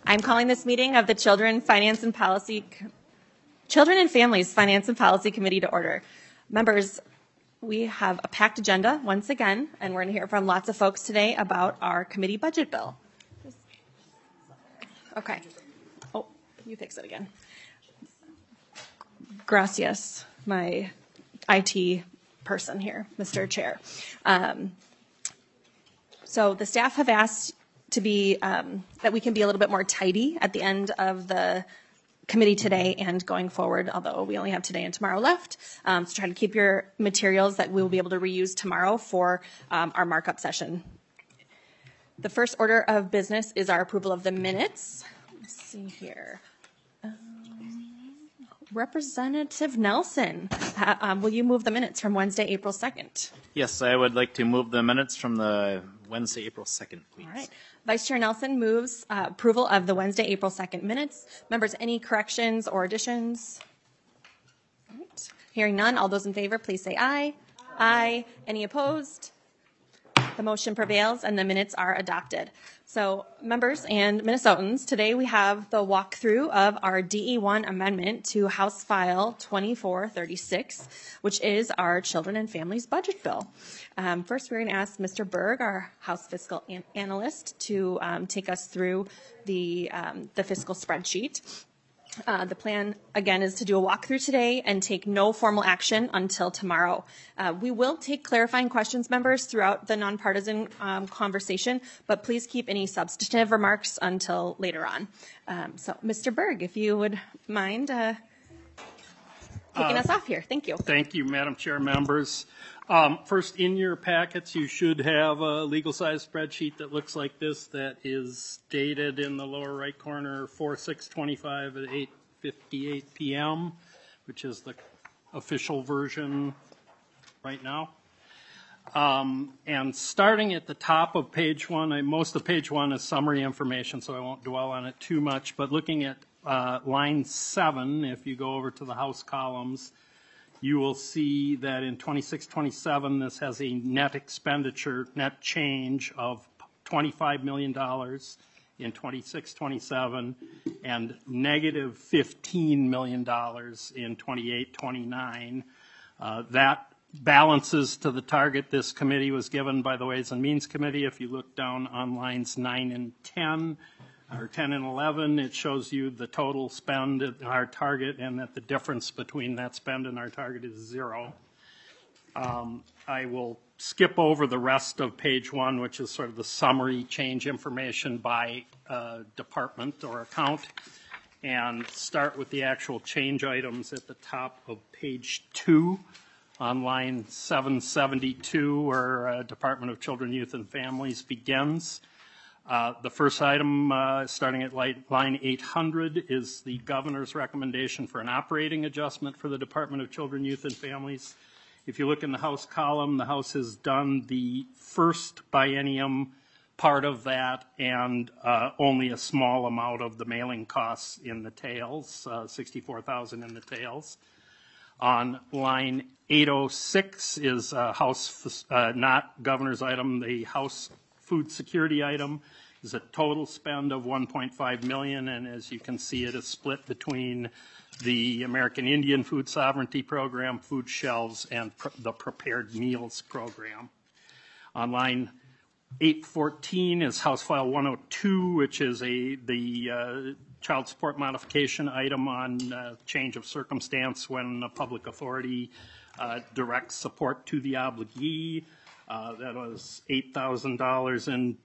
I'm calling this meeting of the Children and Families Finance and Policy Committee to order. Members, we have a packed agenda once again, and we're going to hear from lots of folks today about our committee budget bill. Okay. Oh, you fix it again. Gracias, my IT person here, Mr. Chair. So the staff have asked to be that we can be a little bit more tidy at the end of the committee today and going forward, although we only have today and tomorrow left. So try to keep your materials that we will be able to reuse tomorrow for our markup session. The first order of business is our approval of the minutes. Let's see here. Representative Nelson, will you move the minutes from Wednesday, April 2nd? Yes, I would like to move the minutes from the Wednesday, April 2nd, please. All right. Vice Chair Nelson moves approval of the Wednesday, April 2nd minutes. Members, any corrections or additions? All right. Hearing none, all those in favor, please say aye. Aye. Any opposed? The motion prevails and the minutes are adopted. So members and Minnesotans, today we have the walkthrough of our DE1 amendment to House File 2436, which is our Children and Families budget bill. First, we're going to ask Mr. Berg, our House Fiscal Analyst, to take us through the fiscal spreadsheet. The plan, again, is to do a walkthrough today and take no formal action until tomorrow. We will take clarifying questions, members, throughout the nonpartisan conversation, but please keep any substantive remarks until later on. So, Mr. Berg, if you would mind kicking us off here. Thank you. Thank you, Madam Chair, members. First, in your packets, you should have a legal-size spreadsheet that looks like this that is dated in the lower right corner 4/6/25 at 8:58 p.m., which is the official version right now. And starting at the top of page one, most of page one is summary information, so I won't dwell on it too much, but looking at line 7, if you go over to the House columns, you will see that in 26-27, this has a net expenditure, net change of $25 million in 26-27 and negative $15 million in 28-29. That balances to the target this committee was given by the Ways and Means Committee. If you look down on lines 9 and 10, or 10 and 11, it shows you the total spend at our target and that the difference between that spend and our target is 0. I will skip over the rest of page 1, which is sort of the summary change information by department or account, and start with the actual change items at the top of page 2 on line 772, where Department of Children, Youth, and Families begins. The first item, starting at line 800, is the governor's recommendation for an operating adjustment for the Department of Children, Youth, and Families. If you look in the House column, the House has done the first biennium part of that and only a small amount of the mailing costs in the tails, $64,000 in the tails. On line 806 is House, not governor's item, the House food security item is a total spend of $1.5 million, and as you can see, it is split between the American Indian Food Sovereignty Program, food shelves, and the Prepared Meals Program. On line 814 is House File 102, which is the child support modification item on change of circumstance when a public authority directs support to the obligee. That was $8,000 in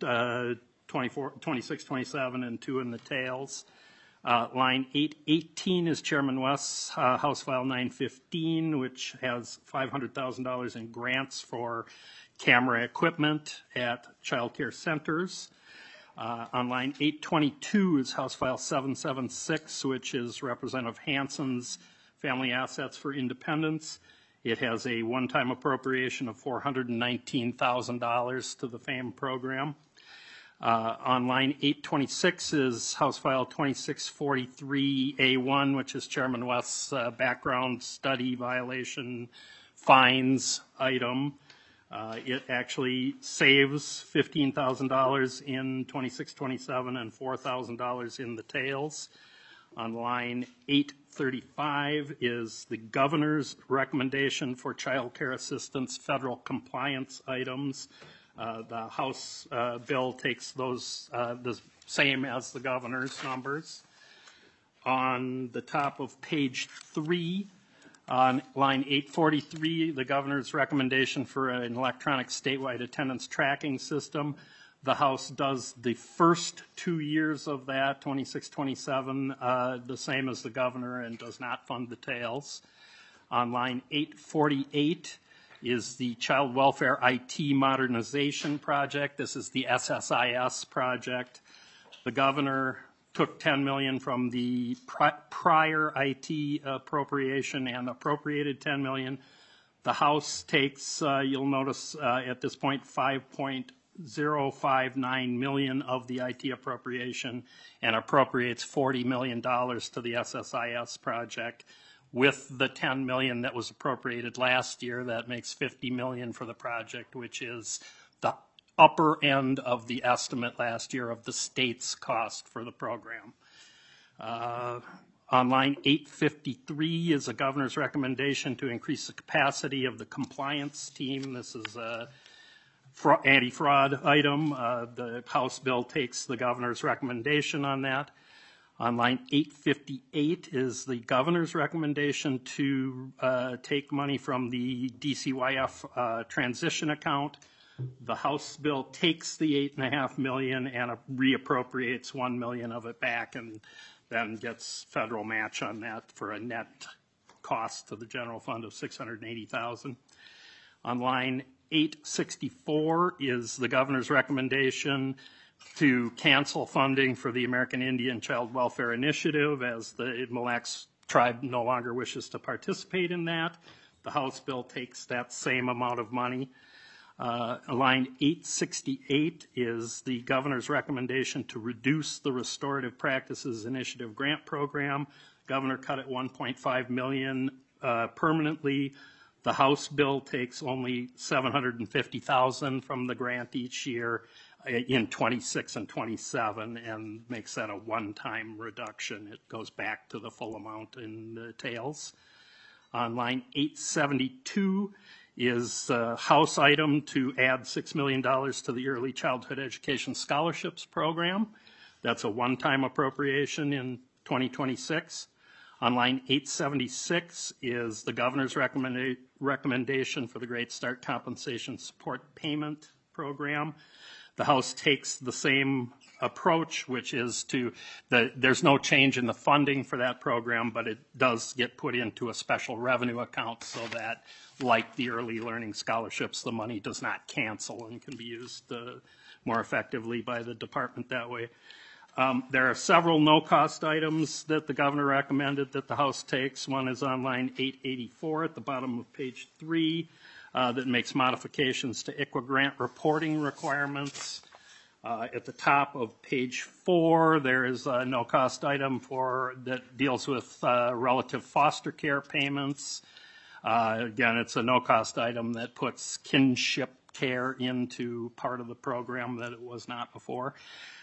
26-27 and 2 in the tails. Line 818 is Chairman West's House File 915, which has $500,000 in grants for camera equipment at child care centers. On line 822 is House File 776, which is Representative Hansen's Family Assets for Independence. It has a one-time appropriation of $419,000 to the FAME program. On line 826 is House File 2643A1, which is Chairman West's background study violation fines item. It actually saves $15,000 in 26-27 and $4,000 in the tails. On line 835 is the governor's recommendation for child care assistance federal compliance items. The House bill takes those the same as the governor's numbers. On the top of page 3, on line 843, the governor's recommendation for an electronic statewide attendance tracking system. The House does the first 2 years of that, 26-27, the same as the governor, and does not fund the tails. On line 848 is the Child Welfare IT Modernization Project. This is the SSIS project. The governor took $10 million from the prior IT appropriation and appropriated $10 million. The House takes, you'll notice at this point, $5.059 million of the IT appropriation and appropriates $40 million to the SSIS project. With the $10 million that was appropriated last year, that makes $50 million for the project, which is the upper end of the estimate last year of the state's cost for the program. On line 853 is the governor's recommendation to increase the capacity of the compliance team. This is a anti-fraud item. The House bill takes the governor's recommendation on that. On line 858 is the governor's recommendation to take money from the DCYF transition account. The House bill takes the $8.5 million and reappropriates $1 million of it back, and then gets federal match on that for a net cost to the general fund of $680,000. On line 864 is the governor's recommendation to cancel funding for the American Indian Child Welfare Initiative, as the Mille Lacs tribe no longer wishes to participate in that. The House bill takes that same amount of money. Line 868 is the governor's recommendation to reduce the Restorative Practices Initiative grant program. Governor cut it $1.5 million permanently. The House bill takes only $750,000 from the grant each year in 26 and 27 and makes that a one-time reduction. It goes back to the full amount in the tails. On line 872 is a House item to add $6 million to the Early Childhood Education Scholarships Program. That's a one-time appropriation in 2026. On line 876 is the governor's recommendation for the Great Start Compensation Support Payment Program. The House takes the same approach, which is there's no change in the funding for that program, but it does get put into a special revenue account so that, like the early learning scholarships, the money does not cancel and can be used more effectively by the department that way. There are several no-cost items that the governor recommended that the House takes. One is on line 884 at the bottom of page 3 that makes modifications to ICWA grant reporting requirements. At the top of page 4, there is a no-cost item that deals with relative foster care payments. Again, it's a no-cost item that puts kinship care into part of the program that it was not before.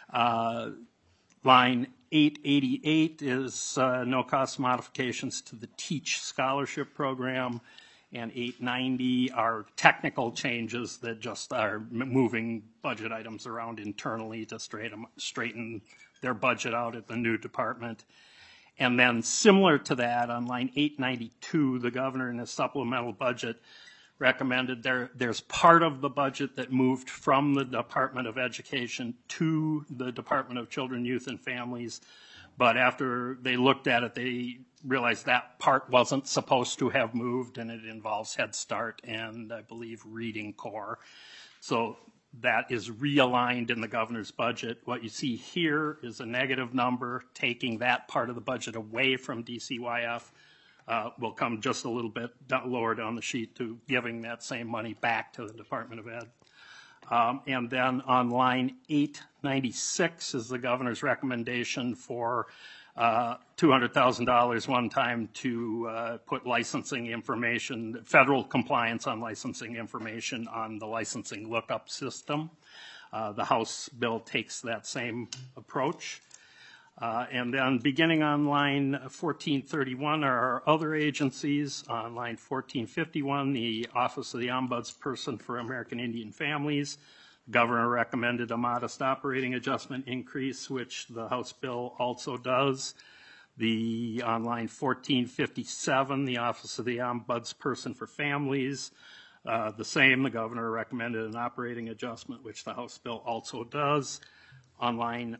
Line 888 is no-cost modifications to the TEACH scholarship program, and 890 are technical changes that just are moving budget items around internally to straighten their budget out at the new department. And then similar to that, on line 892, the governor in his supplemental budget recommended there's part of the budget that moved from the Department of Education to the Department of Children, Youth, and Families. But after they looked at it, they realized that part wasn't supposed to have moved, and it involves Head Start and, I believe, Reading Corps. So that is realigned in the governor's budget. What you see here is a negative number, taking that part of the budget away from DCYF. Will come just a little bit lower down the sheet to giving that same money back to the Department of Ed. And then on line 896 is the governor's recommendation for $200,000 one time to put licensing information, federal compliance on licensing information on the licensing lookup system. The House bill takes that same approach. And then beginning on line 1431 are our other agencies. On line 1451, the Office of the Ombudsperson for American Indian Families. The governor recommended a modest operating adjustment increase, which the House bill also does. On line 1457, the Office of the Ombudsperson for Families. The same, the governor recommended an operating adjustment, which the House bill also does. On line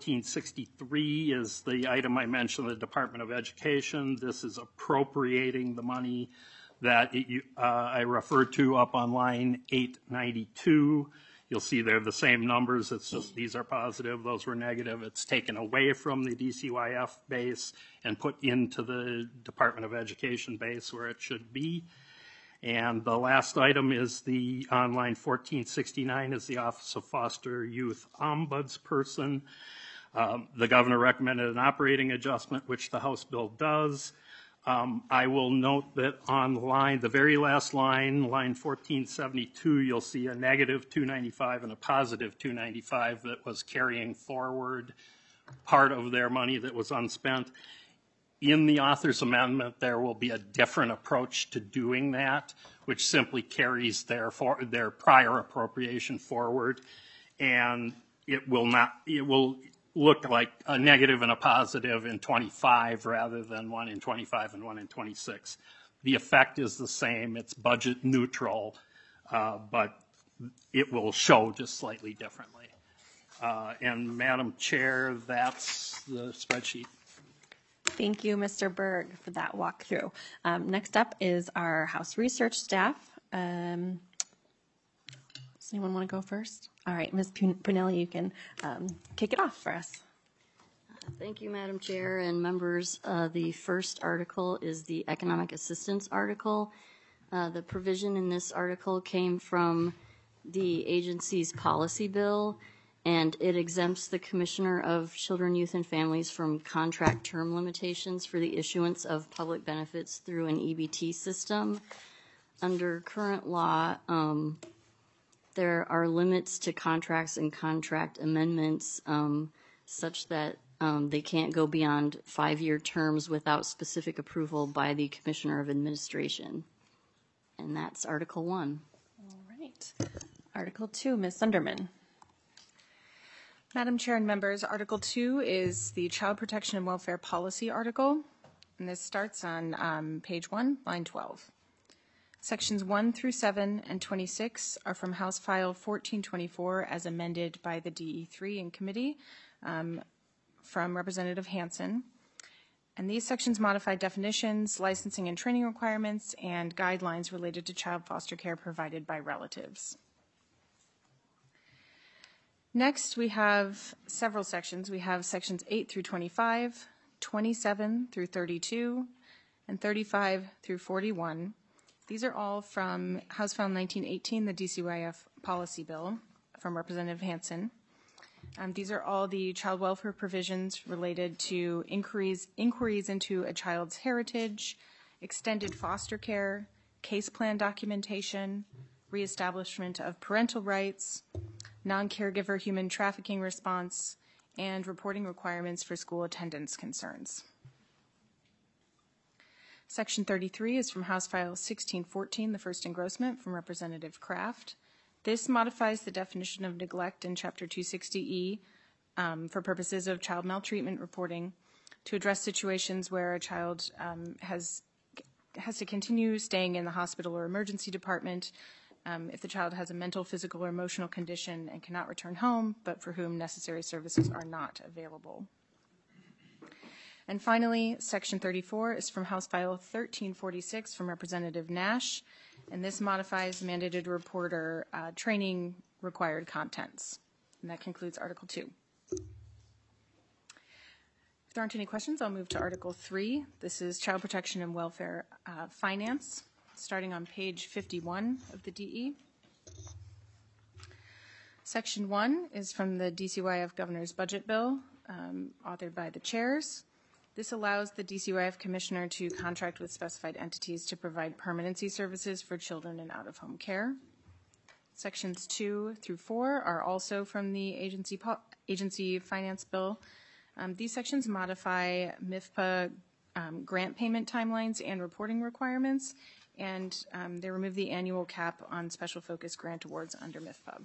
1463 is the item I mentioned, the Department of Education. This is appropriating the money that I referred to up on line 892. You'll see they're the same numbers. It's just these are positive, those were negative. It's taken away from the DCYF base and put into the Department of Education base where it should be. And the last item is on line 1469 is the Office of Foster Youth Ombudsperson. The governor recommended an operating adjustment, which the House bill does. I will note that on the very last line 1472, you'll see a negative 295 and a positive 295 that was carrying forward part of their money that was unspent. In the author's amendment, there will be a different approach to doing that, which simply carries their prior appropriation forward, and it will look like a negative and a positive in 25 rather than one in 25 and one in 26. The effect is the same. It's budget neutral, but it will show just slightly differently. And Madam Chair, that's the spreadsheet. Thank you, Mr. Berg, for that walkthrough. Next up is our House research staff. Does anyone want to go first? All right, Ms. Punelli, you can kick it off for us. Thank you, Madam Chair and members. The first article is the economic assistance article. The provision in this article came from the agency's policy bill, and it exempts the Commissioner of Children, Youth, and Families from contract term limitations for the issuance of public benefits through an EBT system. Under current law, there are limits to contracts and contract amendments such that they can't go beyond 5-year terms without specific approval by the Commissioner of Administration. And that's Article 1. All right. Article 2, Ms. Sunderman. Madam Chair and members, Article 2 is the Child Protection and Welfare Policy article, and this starts on page 1, line 12. Sections 1 through 7 and 26 are from House File 1424 as amended by the DE3 in committee from Representative Hansen. And these sections modify definitions, licensing and training requirements, and guidelines related to child foster care provided by relatives. Next, we have several sections. We have sections 8 through 25, 27 through 32, and 35 through 41. These are all from House File 1918, the DCYF policy bill from Representative Hansen. These are all the child welfare provisions related to inquiries into a child's heritage, extended foster care, case plan documentation, reestablishment of parental rights, non-caregiver human trafficking response, and reporting requirements for school attendance concerns. Section 33 is from House File 1614, the first engrossment from Representative Kraft. This modifies the definition of neglect in Chapter 260E for purposes of child maltreatment reporting to address situations where a child has to continue staying in the hospital or emergency department if the child has a mental, physical, or emotional condition and cannot return home, but for whom necessary services are not available. And finally, Section 34 is from House File 1346 from Representative Nash, and this modifies mandated reporter training required contents. And that concludes Article 2. If there aren't any questions, I'll move to Article 3. This is Child Protection and Welfare Finance, starting on page 51 of the DE. Section 1 is from the DCYF Governor's Budget Bill, authored by the chairs. This allows the DCYF Commissioner to contract with specified entities to provide permanency services for children in out-of-home care. Sections 2 through 4 are also from the agency finance bill. These sections modify MIFPA grant payment timelines and reporting requirements, and they remove the annual cap on special focus grant awards under MIFPA.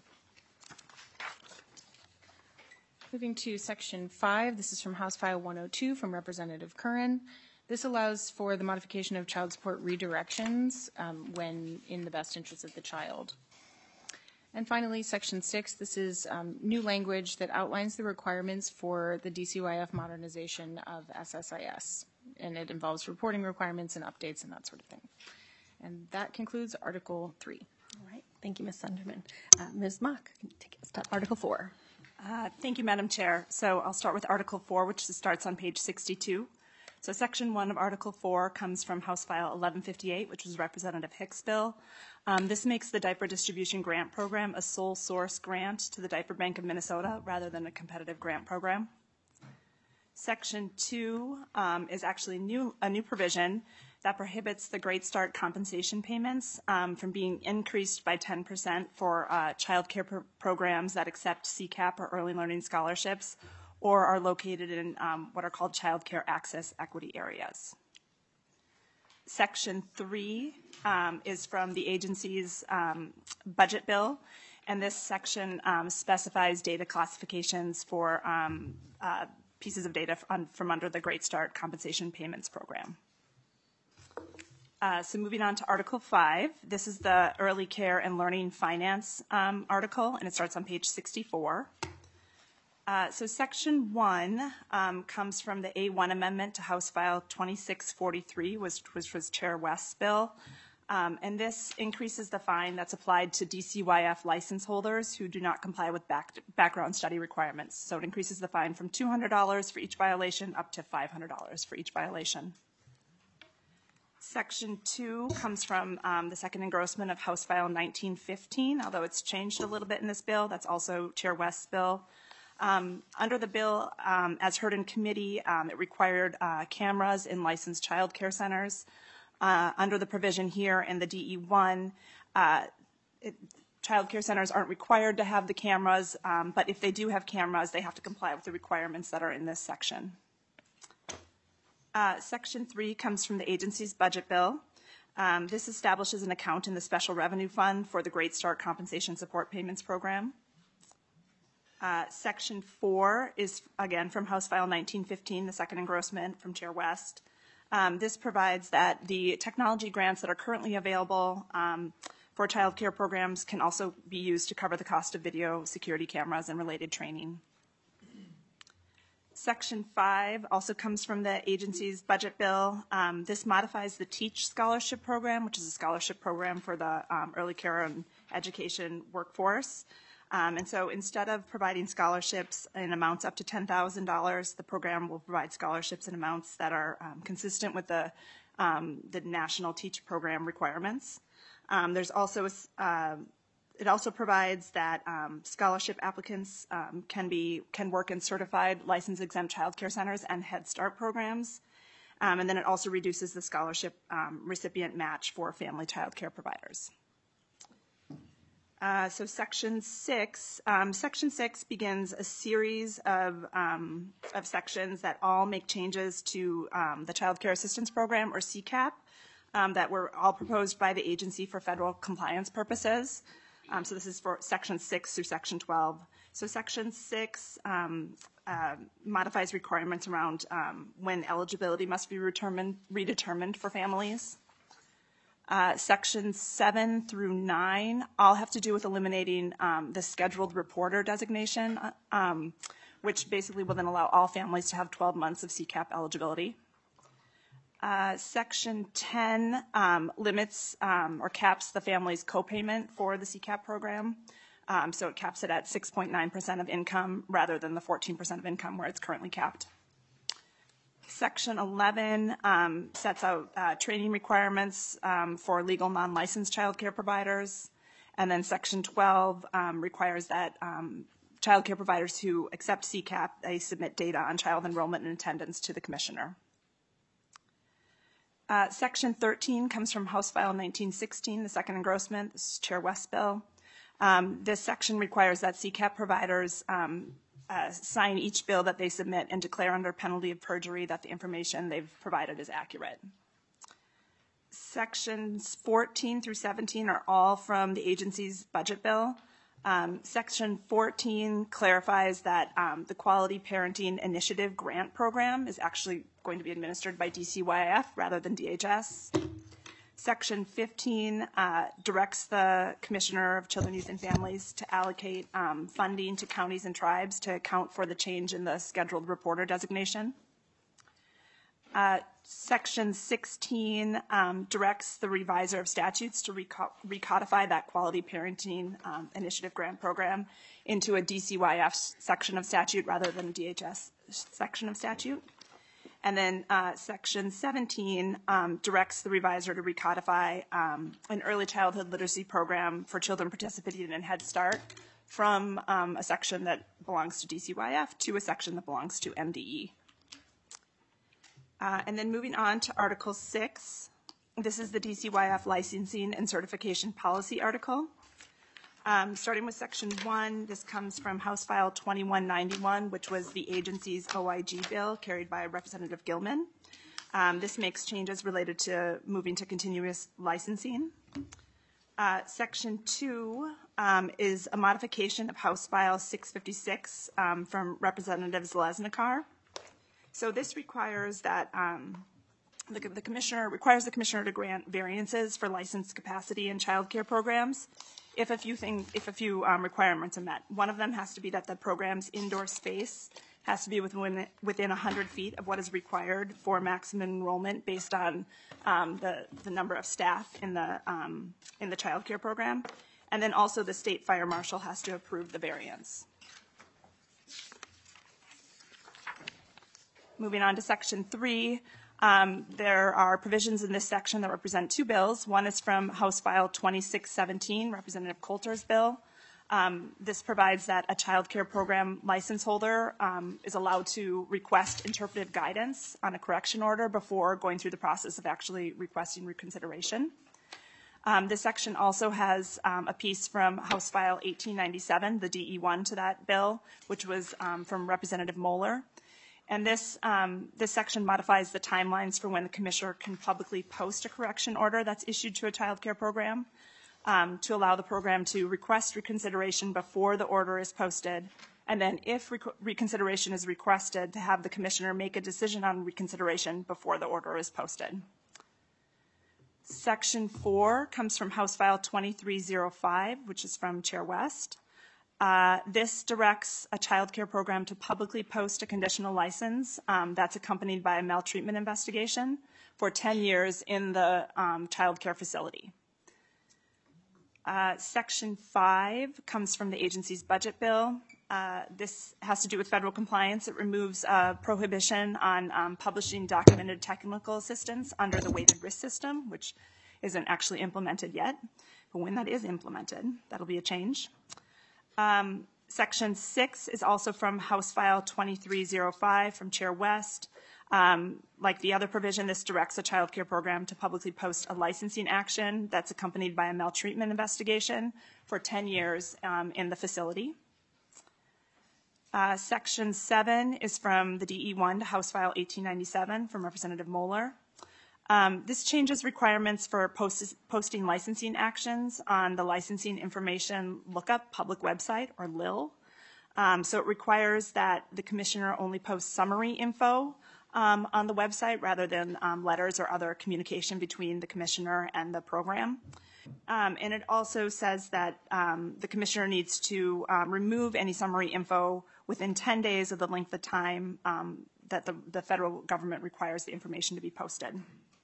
Moving to Section 5, this is from House File 102 from Representative Curran. This allows for the modification of child support redirections when in the best interest of the child. And finally, Section 6, this is new language that outlines the requirements for the DCYF modernization of SSIS. And it involves reporting requirements and updates and that sort of thing. And that concludes Article 3. All right. Thank you, Ms. Sunderman. Ms. Mock, can you take us to Article 4? Thank you, Madam Chair. So I'll start with Article 4, which starts on page 62. So Section 1 of Article 4 comes from House File 1158, which was Representative Hicks' bill. This makes the Diaper Distribution Grant Program a sole source grant to the Diaper Bank of Minnesota rather than a competitive grant program. Section 2 is actually a new provision that prohibits the Great Start compensation payments from being increased by 10% for child care programs that accept CCAP or early learning scholarships or are located in what are called child care access equity areas. Section 3 is from the agency's budget bill, and this section specifies data classifications for pieces of data from under the Great Start compensation payments program. So moving on to Article 5, this is the Early Care and Learning Finance article, and it starts on page 64. So Section 1 comes from the A1 amendment to House File 2643, which was Chair West's bill. And this increases the fine that's applied to DCYF license holders who do not comply with background study requirements. So it increases the fine from $200 for each violation up to $500 for each violation. Section 2 comes from the second engrossment of House File 1915, although it's changed a little bit in this bill. That's also Chair West's bill. Under the bill, as heard in committee, it required cameras in licensed child care centers. Under the provision here in the DE1, child care centers aren't required to have the cameras, but if they do have cameras, they have to comply with the requirements that are in this section. Section 3 comes from the agency's budget bill. This establishes an account in the Special Revenue Fund for the Great Start Compensation Support Payments Program. Section 4 is, again, from House File 1915, the second engrossment from Chair West. This provides that the technology grants that are currently available for child care programs can also be used to cover the cost of video security cameras and related training. Section 5 also comes from the agency's budget bill. This modifies the TEACH scholarship program, which is a scholarship program for the early care and education workforce. And so instead of providing scholarships in amounts up to $10,000, the program will provide scholarships in amounts that are consistent with the national TEACH program requirements. There's also it also provides that scholarship applicants can work in certified license-exempt child care centers and Head Start programs. And then it also reduces the scholarship recipient match for family child care providers. So Section 6 begins a series of sections that all make changes to the Child Care Assistance Program, or CCAP, that were all proposed by the agency for federal compliance purposes. So this is for Section 6 through Section 12. So Section 6 modifies requirements around when eligibility must be redetermined for families. Sections 7 through 9 all have to do with eliminating the scheduled reporter designation, which basically will then allow all families to have 12 months of CCAP eligibility. Section 10 limits or caps the family's copayment for the CCAP program. So it caps it at 6.9% of income rather than the 14% of income where it's currently capped. Section 11 sets out training requirements for legal non-licensed child care providers. And then Section 12 requires that child care providers who accept CCAP, they submit data on child enrollment and attendance to the commissioner. Section 13 comes from House File 1916, the second engrossment. This is Chair West's bill. This section requires that CCAP providers sign each bill that they submit and declare under penalty of perjury that the information they've provided is accurate. Sections 14 through 17 are all from the agency's budget bill. Section 14 clarifies that the Quality Parenting Initiative Grant Program is actually going to be administered by DCYF rather than DHS. Section 15 directs the Commissioner of Children, Youth, and Families to allocate funding to counties and tribes to account for the change in the scheduled reporter designation. Section 16 directs the reviser of statutes to recodify that Quality Parenting Initiative Grant Program into a DCYF section of statute rather than a DHS section of statute. And then Section 17 directs the reviser to recodify an early childhood literacy program for children participating in Head Start from a section that belongs to DCYF to a section that belongs to MDE. And then moving on to Article 6, this is the DCYF licensing and certification policy article. Starting with Section 1, this comes from House File 2191, which was the agency's OIG bill carried by Representative Gilman. This makes changes related to moving to continuous licensing. Section 2 is a modification of House File 656 from Representative Zalesnikar. So this requires that the commissioner requires the commissioner to grant variances for licensed capacity in child care programs if a few requirements are met. One of them has to be that the program's indoor space has to be within 100 feet of what is required for maximum enrollment based on the number of staff in the child care program. And then also the state fire marshal has to approve the variance. Moving on to Section 3, there are provisions in this section that represent two bills. One is from House File 2617, Representative Coulter's bill. This provides that a child care program license holder is allowed to request interpretive guidance on a correction order before going through the process of actually requesting reconsideration. This section also has a piece from House File 1897, the DE1 to that bill, which was from Representative Moeller. And this section modifies the timelines for when the commissioner can publicly post a correction order that's issued to a child care program to allow the program to request reconsideration before the order is posted. And then if reconsideration is requested, to have the commissioner make a decision on reconsideration before the order is posted. Section 4 comes from House File 2305, which is from Chair West. This directs a child care program to publicly post a conditional license that's accompanied by a maltreatment investigation for 10 years in the child care facility. Section 5 comes from the agency's budget bill. This has to do with federal compliance. It removes a prohibition on publishing documented technical assistance under the weighted risk system, which isn't actually implemented yet. But when that is implemented, that'll be a change. Section 6 is also from House File 2305 from Chair West. Like the other provision, this directs a child care program to publicly post a licensing action that's accompanied by a maltreatment investigation for 10 years in the facility. Section 7 is from the DE1 to House File 1897 from Representative Moeller. This changes requirements for posting licensing actions on the Licensing Information Lookup public website, or LIL. So it requires that the commissioner only post summary info on the website rather than letters or other communication between the commissioner and the program. And it also says that the commissioner needs to remove any summary info within 10 days of the length of time that the federal government requires the information to be posted.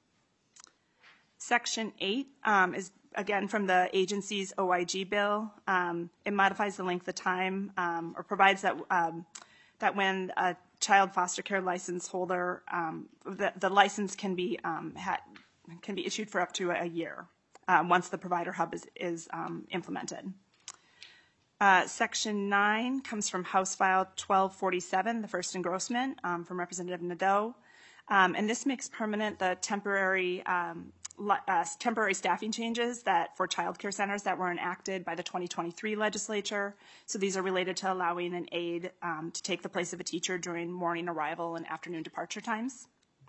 Section 8 is, again, from the agency's OIG bill. It modifies the length of time or provides that that when a child foster care license holder, the license can be issued for up to a year once the provider hub is implemented. Section 9 comes from House File 1247, the first engrossment, from Representative Nadeau. And this makes permanent the temporary staffing changes that for child care centers that were enacted by the 2023 legislature. So these are related to allowing an aide to take the place of a teacher during morning arrival and afternoon departure times.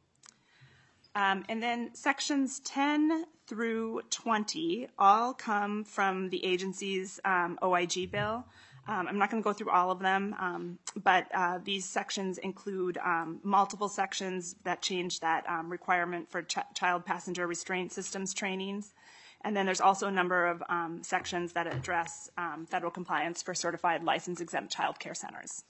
And then sections 10 through 20 all come from the agency's OIG bill. I'm not going to go through all of them, but these sections include multiple sections that change that requirement for child passenger restraint systems trainings. And then there's also a number of sections that address federal compliance for certified license-exempt child care centers.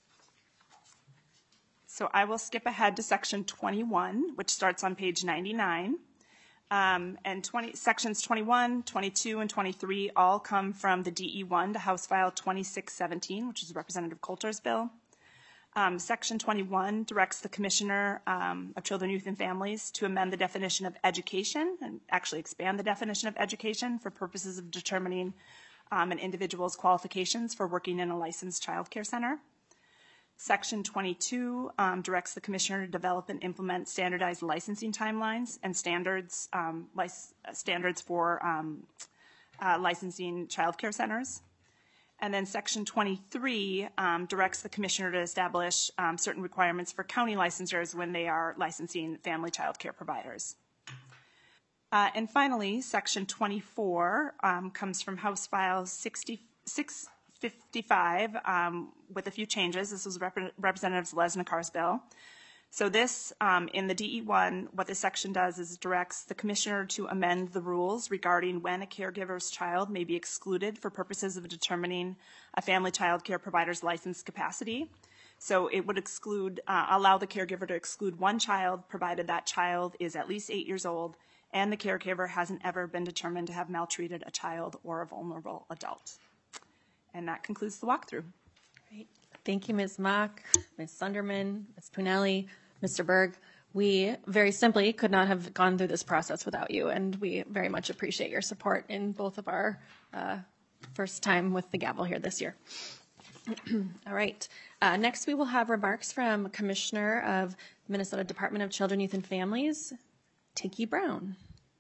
So I will skip ahead to section 21, which starts on page 99. And sections 21, 22, and 23 all come from the DE1 to House File 2617, which is Representative Coulter's bill. Section 21 directs the Commissioner of Children, Youth, and Families to amend the definition of education and actually expand the definition of education for purposes of determining an individual's qualifications for working in a licensed child care center. Section 22 directs the Commissioner to develop and implement standardized licensing timelines and standards for licensing child care centers. And then Section 23 directs the Commissioner to establish certain requirements for county licensors when they are licensing family child care providers. And finally, Section 24 comes from House File 655 with a few changes. This was Representative Lesnikar's bill. So this, in the DE1, what this section does is directs the Commissioner to amend the rules regarding when a caregiver's child may be excluded for purposes of determining a family child care provider's license capacity. So it would exclude, allow the caregiver to exclude one child provided that child is at least 8 years old and the caregiver hasn't ever been determined to have maltreated a child or a vulnerable adult. And that concludes the walkthrough. Great. Thank you, Ms. Mock, Ms. Sunderman, Ms. Punelli, Mr. Berg. We very simply could not have gone through this process without you, and we very much appreciate your support in both of our first time with the gavel here this year. All right. Next, we will have remarks from Commissioner of Minnesota Department of Children, Youth, and Families, Tiki Brown.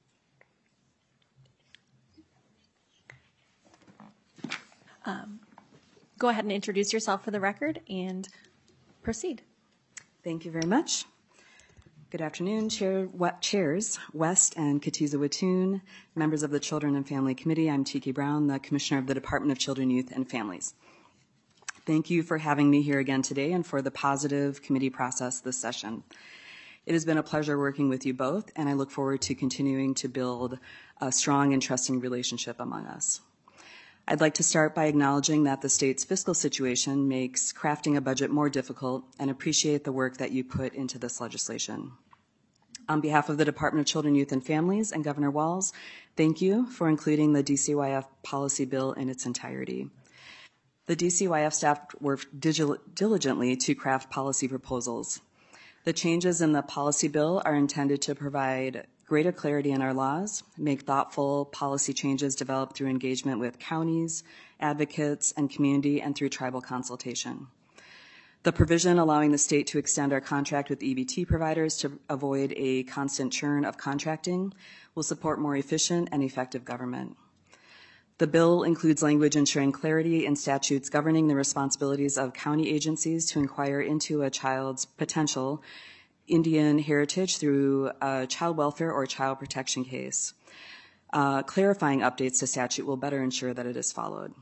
Go ahead and introduce yourself for the record and proceed. Thank you very much. Good afternoon, Chairs West and Katiza Watoon, members of the Children and Family Committee. I'm Tiki Brown, the Commissioner of the Department of Children, Youth, and Families. Thank you for having me here again today and for the positive committee process this session. It has been a pleasure working with you both, and I look forward to continuing to build a strong and trusting relationship among us. I'd like to start by acknowledging that the state's fiscal situation makes crafting a budget more difficult and appreciate the work that you put into this legislation. On behalf of the Department of Children, Youth, and Families and Governor Walz, thank you for including the DCYF policy bill in its entirety. The DCYF staff worked diligently to craft policy proposals. The changes in the policy bill are intended to provide greater clarity in our laws, make thoughtful policy changes developed through engagement with counties, advocates, and community, and through tribal consultation. The provision allowing the state to extend our contract with EBT providers to avoid a constant churn of contracting will support more efficient and effective government. The bill includes language ensuring clarity in statutes governing the responsibilities of county agencies to inquire into a child's potential Indian heritage through a child welfare or child protection case. Clarifying updates to statute will better ensure that it is followed.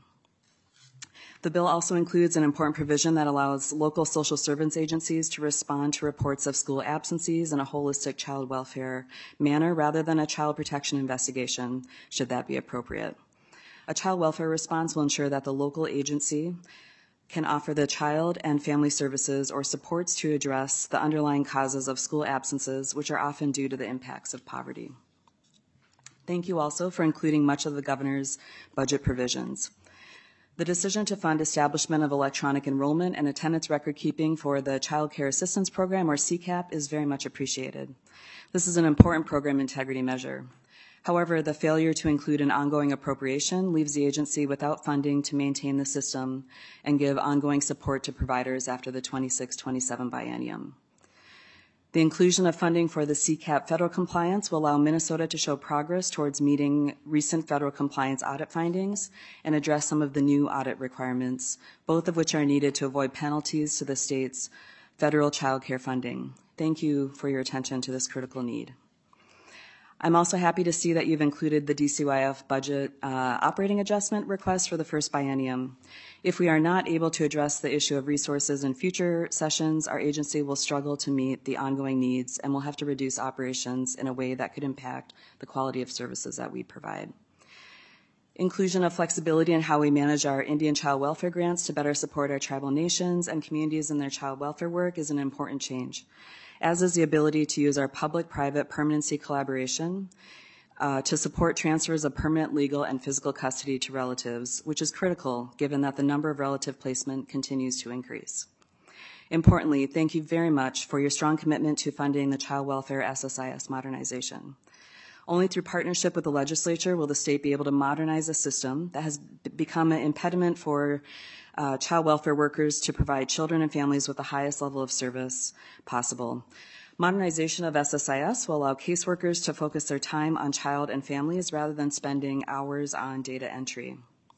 The bill also includes an important provision that allows local social service agencies to respond to reports of school absences in a holistic child welfare manner rather than a child protection investigation, should that be appropriate. A child welfare response will ensure that the local agency can offer the child and family services or supports to address the underlying causes of school absences, which are often due to the impacts of poverty. Thank you also for including much of the governor's budget provisions. The decision to fund establishment of electronic enrollment and attendance record keeping for the Child Care Assistance Program, or CCAP, is very much appreciated. This is an important program integrity measure. However, the failure to include an ongoing appropriation leaves the agency without funding to maintain the system and give ongoing support to providers after the 26-27 biennium. The inclusion of funding for the CCAP federal compliance will allow Minnesota to show progress towards meeting recent federal compliance audit findings and address some of the new audit requirements, both of which are needed to avoid penalties to the state's federal child care funding. Thank you for your attention to this critical need. I'm also happy to see that you've included the DCYF budget operating adjustment request for the first biennium. If we are not able to address the issue of resources in future sessions, our agency will struggle to meet the ongoing needs and will have to reduce operations in a way that could impact the quality of services that we provide. Inclusion of flexibility in how we manage our Indian child welfare grants to better support our tribal nations and communities in their child welfare work is an important change, as is the ability to use our public-private permanency collaboration to support transfers of permanent legal and physical custody to relatives, which is critical given that the number of relative placement continues to increase. Importantly, thank you very much for your strong commitment to funding the child welfare SSIS modernization. Only through partnership with the legislature will the state be able to modernize a system that has become an impediment for child welfare workers to provide children and families with the highest level of service possible. Modernization of SSIS will allow caseworkers to focus their time on child and families rather than spending hours on data entry.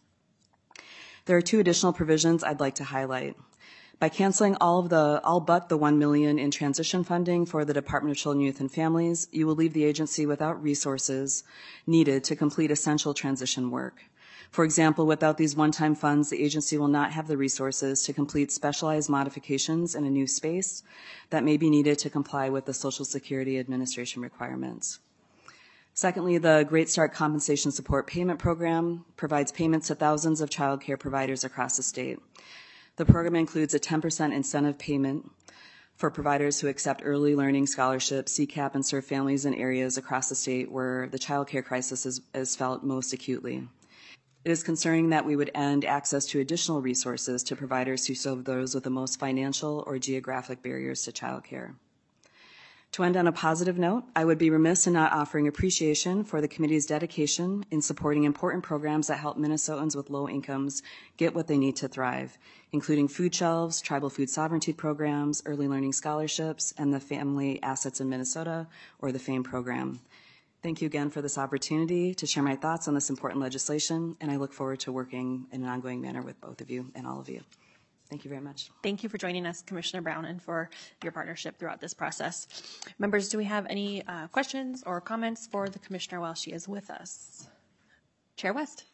There are two additional provisions I'd like to highlight. By canceling all but the $1 million in transition funding for the Department of Children, Youth, and Families, you will leave the agency without resources needed to complete essential transition work. For example, without these one-time funds, the agency will not have the resources to complete specialized modifications in a new space that may be needed to comply with the Social Security Administration requirements. Secondly, the Great Start Compensation Support Payment Program provides payments to thousands of child care providers across the state. The program includes a 10% incentive payment for providers who accept early learning scholarships, CCAP, and serve families in areas across the state where the child care crisis is felt most acutely. It is concerning that we would end access to additional resources to providers who serve those with the most financial or geographic barriers to child care. To end on a positive note, I would be remiss in not offering appreciation for the committee's dedication in supporting important programs that help Minnesotans with low incomes get what they need to thrive, including food shelves, tribal food sovereignty programs, early learning scholarships, and the Family Assets in Minnesota, or the FAME program. Thank you again for this opportunity to share my thoughts on this important legislation, and I look forward to working in an ongoing manner with both of you and all of you. Thank you very much. Thank you for joining us, Commissioner Brown, and for your partnership throughout this process. Members, do we have any questions or comments for the Commissioner while she is with us? Chair West.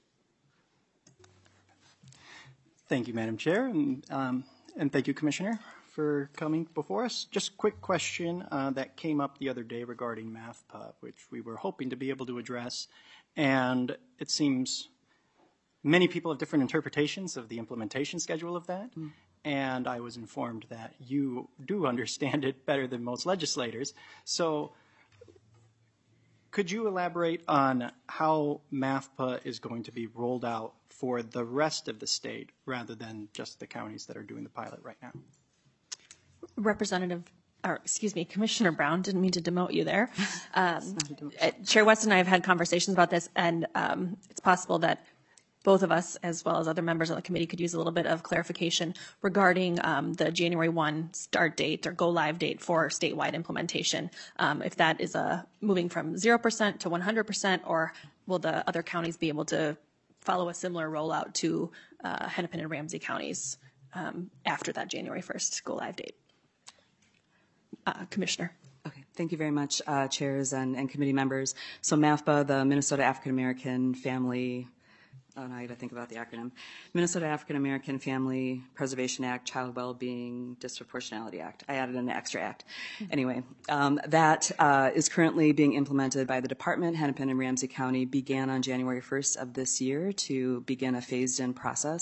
Thank you, Madam Chair, and thank you, Commissioner, for coming before us. Just a quick question that came up the other day regarding MathPub, which we were hoping to be able to address, and it seems many people have different interpretations of the implementation schedule of that, and I was informed that you do understand it better than most legislators. So could you elaborate on how MathPA is going to be rolled out for the rest of the state rather than just the counties that are doing the pilot right now? Commissioner Brown, didn't mean to demote you there. Chair West and I have had conversations about this, and it's possible that both of us, as well as other members of the committee, could use a little bit of clarification regarding the January 1 start date or go live date for statewide implementation. If that is moving from 0% to 100%, or will the other counties be able to follow a similar rollout to Hennepin and Ramsey counties after that January 1st go live date? Commissioner. Okay, thank you very much, chairs and committee members. So MAFBA, the Minnesota African American Family, I got to think about the acronym. Minnesota African American Family Preservation Act, Child Wellbeing Disproportionality Act. I added an extra act. Anyway, that is currently being implemented by the department. Hennepin and Ramsey County began on January 1st of this year to begin a phased-in process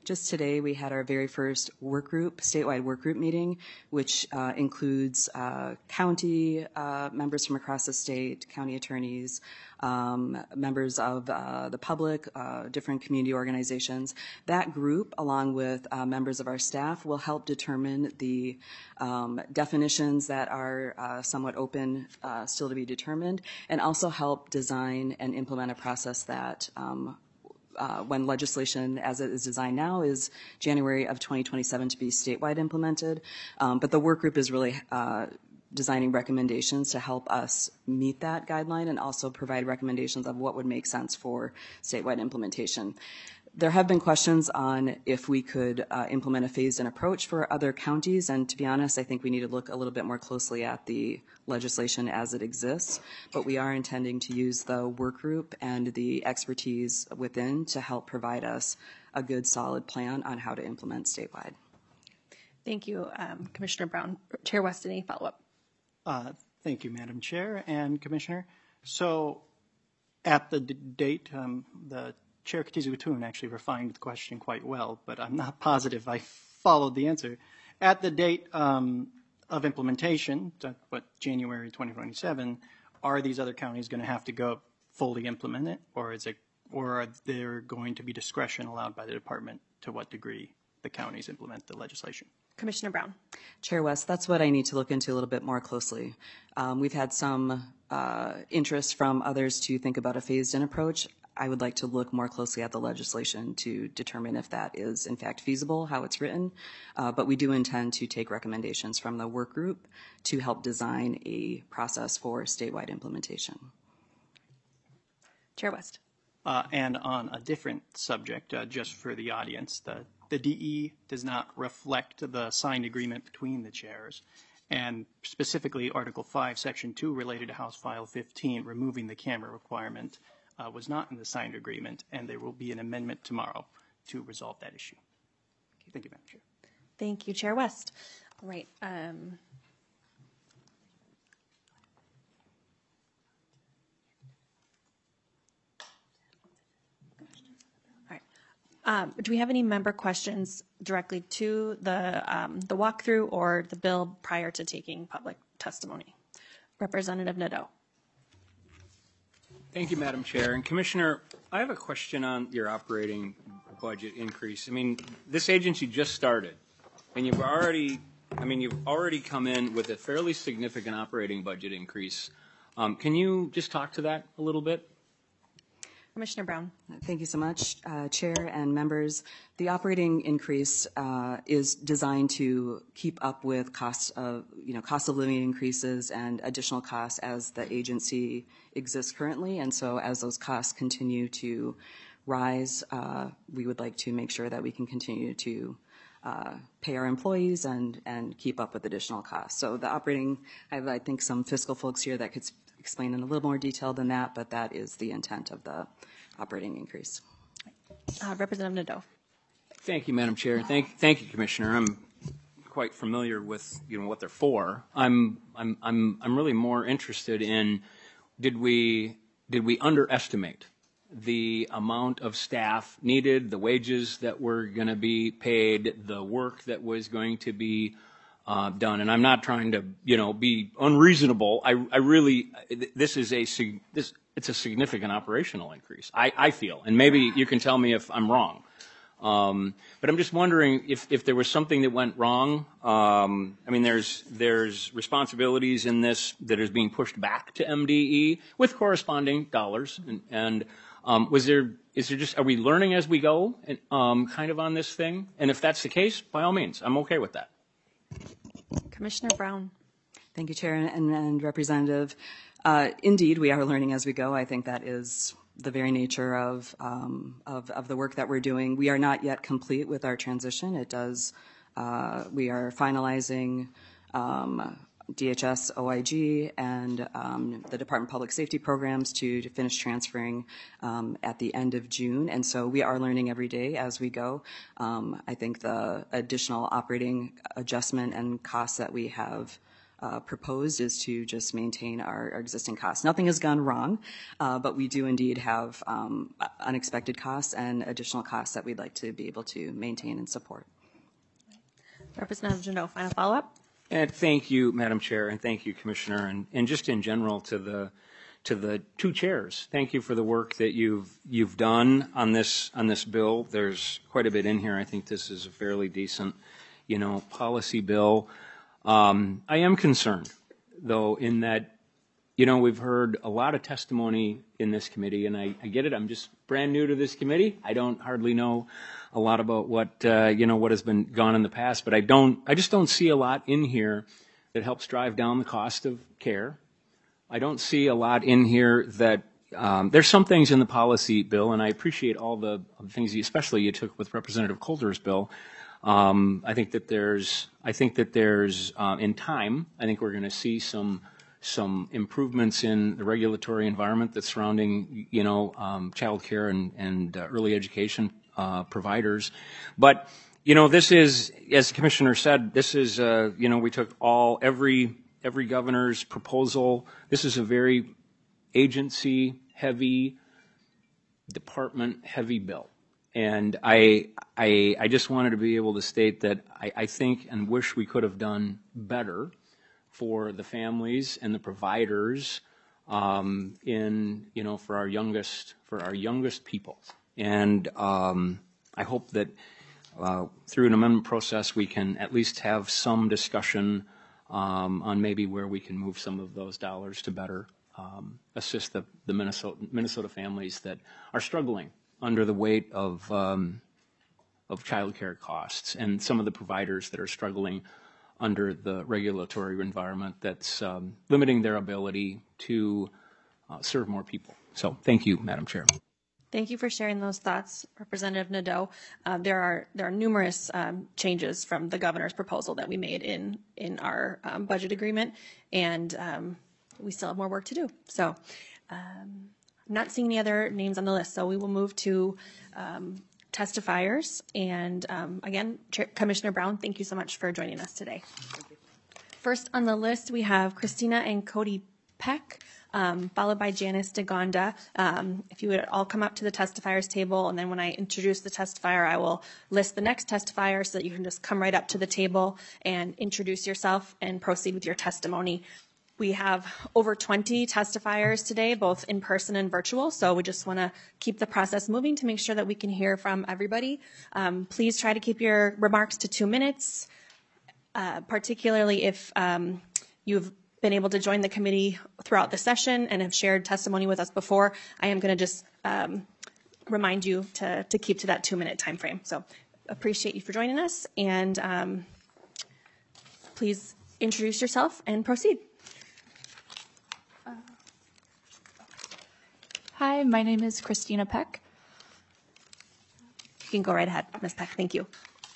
Just today, we had our very first statewide work group meeting, which includes county members from across the state, county attorneys, members of the public, different community organizations. That group, along with members of our staff, will help determine the definitions that are somewhat open, still to be determined, and also help design and implement a process that when legislation as it is designed now is January of 2027 to be statewide implemented. But the work group is really designing recommendations to help us meet that guideline and also provide recommendations of what would make sense for statewide implementation. There have been questions on if we could implement a phased-in approach for other counties, and to be honest, I think we need to look a little bit more closely at the legislation as it exists, but we are intending to use the work group and the expertise within to help provide us a good, solid plan on how to implement statewide. Thank you, Commissioner Brown. Chair West, any follow-up? Thank you, Madam Chair and Commissioner. So at the date, the Chair Katiza-Watoon actually refined the question quite well, but I'm not positive I followed the answer. At the date of implementation, January 2027, are these other counties going to have to go fully implement it, or are there going to be discretion allowed by the department to what degree the counties implement the legislation? Commissioner Brown. Chair West, that's what I need to look into a little bit more closely. We've had some interest from others to think about a phased-in approach. I would like to look more closely at the legislation to determine if that is in fact feasible, how it's written. But we do intend to take recommendations from the work group to help design a process for statewide implementation. Chair West. And on a different subject, just for the audience, the DE does not reflect the signed agreement between the chairs. And specifically, Article 5, Section 2, related to House File 15, removing the camera requirement, was not in the signed agreement, and there will be an amendment tomorrow to resolve that issue. Thank you, Madam Chair. Thank you, Chair West. All right. Do we have any member questions directly to the walkthrough or the bill prior to taking public testimony? Representative Nadeau. Thank you, Madam Chair. And Commissioner, I have a question on your operating budget increase. I mean, this agency just started, and you've already come in with a fairly significant operating budget increase. Can you just talk to that a little bit? Commissioner Brown. Thank you so much, Chair and members. The operating increase is designed to keep up with cost of living increases and additional costs as the agency exists currently. And so as those costs continue to rise, we would like to make sure that we can continue to pay our employees and keep up with additional costs. So the operating, I have, I think, some fiscal folks here that could explain in a little more detail than that, but that is the intent of the operating increase. Representative Nadeau. Thank you, Madam Chair. Thank you, Commissioner. I'm quite familiar with what they're for. I'm really more interested in did we underestimate the amount of staff needed, the wages that were going to be paid, the work that was going to be done. And I'm not trying to, be unreasonable. It's a significant operational increase, I feel. And maybe you can tell me if I'm wrong. But I'm just wondering if there was something that went wrong. There's responsibilities in this that is being pushed back to MDE with corresponding dollars. And are we learning as we go, kind of on this thing? And if that's the case, by all means, I'm okay with that. Commissioner Brown. Thank you, Chair and Representative. Indeed, we are learning as we go. I think that is the very nature of the work that we're doing. We are not yet complete with our transition. We are finalizing DHS, OIG, and the Department of Public Safety programs to finish transferring at the end of June. And so we are learning every day as we go. I think the additional operating adjustment and costs that we have proposed is to just maintain our existing costs. Nothing has gone wrong, but we do indeed have unexpected costs and additional costs that we'd like to be able to maintain and support. Representative Janow, final follow-up. And thank you, Madam Chair, and thank you, Commissioner, and just in general to the two chairs. Thank you for the work that you've done on this bill. There's quite a bit in here. I think this is a fairly decent, policy bill. I am concerned, though, in that, we've heard a lot of testimony in this committee, and I get it. I'm just brand new to this committee. I don't hardly know a lot about what what has been gone in the past, but I just don't see a lot in here that helps drive down the cost of care. I don't see a lot in here that there's some things in the policy bill, and I appreciate all the things, especially you took with Representative Coulter's bill. I think that there's in time, I think we're going to see some improvements in the regulatory environment that's surrounding, child care and early education providers. But, this is, as the Commissioner said, this is, we took every governor's proposal. This is a very agency-heavy, department-heavy bill. And I just wanted to be able to state that I think and wish we could have done better for the families and the providers for our youngest people. And I hope that through an amendment process we can at least have some discussion on maybe where we can move some of those dollars to better assist the Minnesota families that are struggling under the weight of child care costs, and some of the providers that are struggling under the regulatory environment that's limiting their ability to serve more people. So thank you, Madam Chair. Thank you for sharing those thoughts, Representative Nadeau. There are numerous changes from the governor's proposal that we made in our budget agreement, and we still have more work to do. So I'm not seeing any other names on the list, so we will move to testifiers. And again, Commissioner Brown, thank you so much for joining us today. First on the list, we have Christina and Cody Peck, followed by Janice DeGonda. If you would all come up to the testifiers table, and then when I introduce the testifier, I will list the next testifier so that you can just come right up to the table and introduce yourself and proceed with your testimony. We have over 20 testifiers today, both in person and virtual, so we just want to keep the process moving to make sure that we can hear from everybody. Please try to keep your remarks to 2 minutes, particularly if you've been able to join the committee throughout the session and have shared testimony with us before. I am going to just remind you to keep to that 2-minute time frame. So appreciate you for joining us, and please introduce yourself and proceed. Hi, my name is Christina Peck. You can go right ahead, Ms. Peck. Thank you.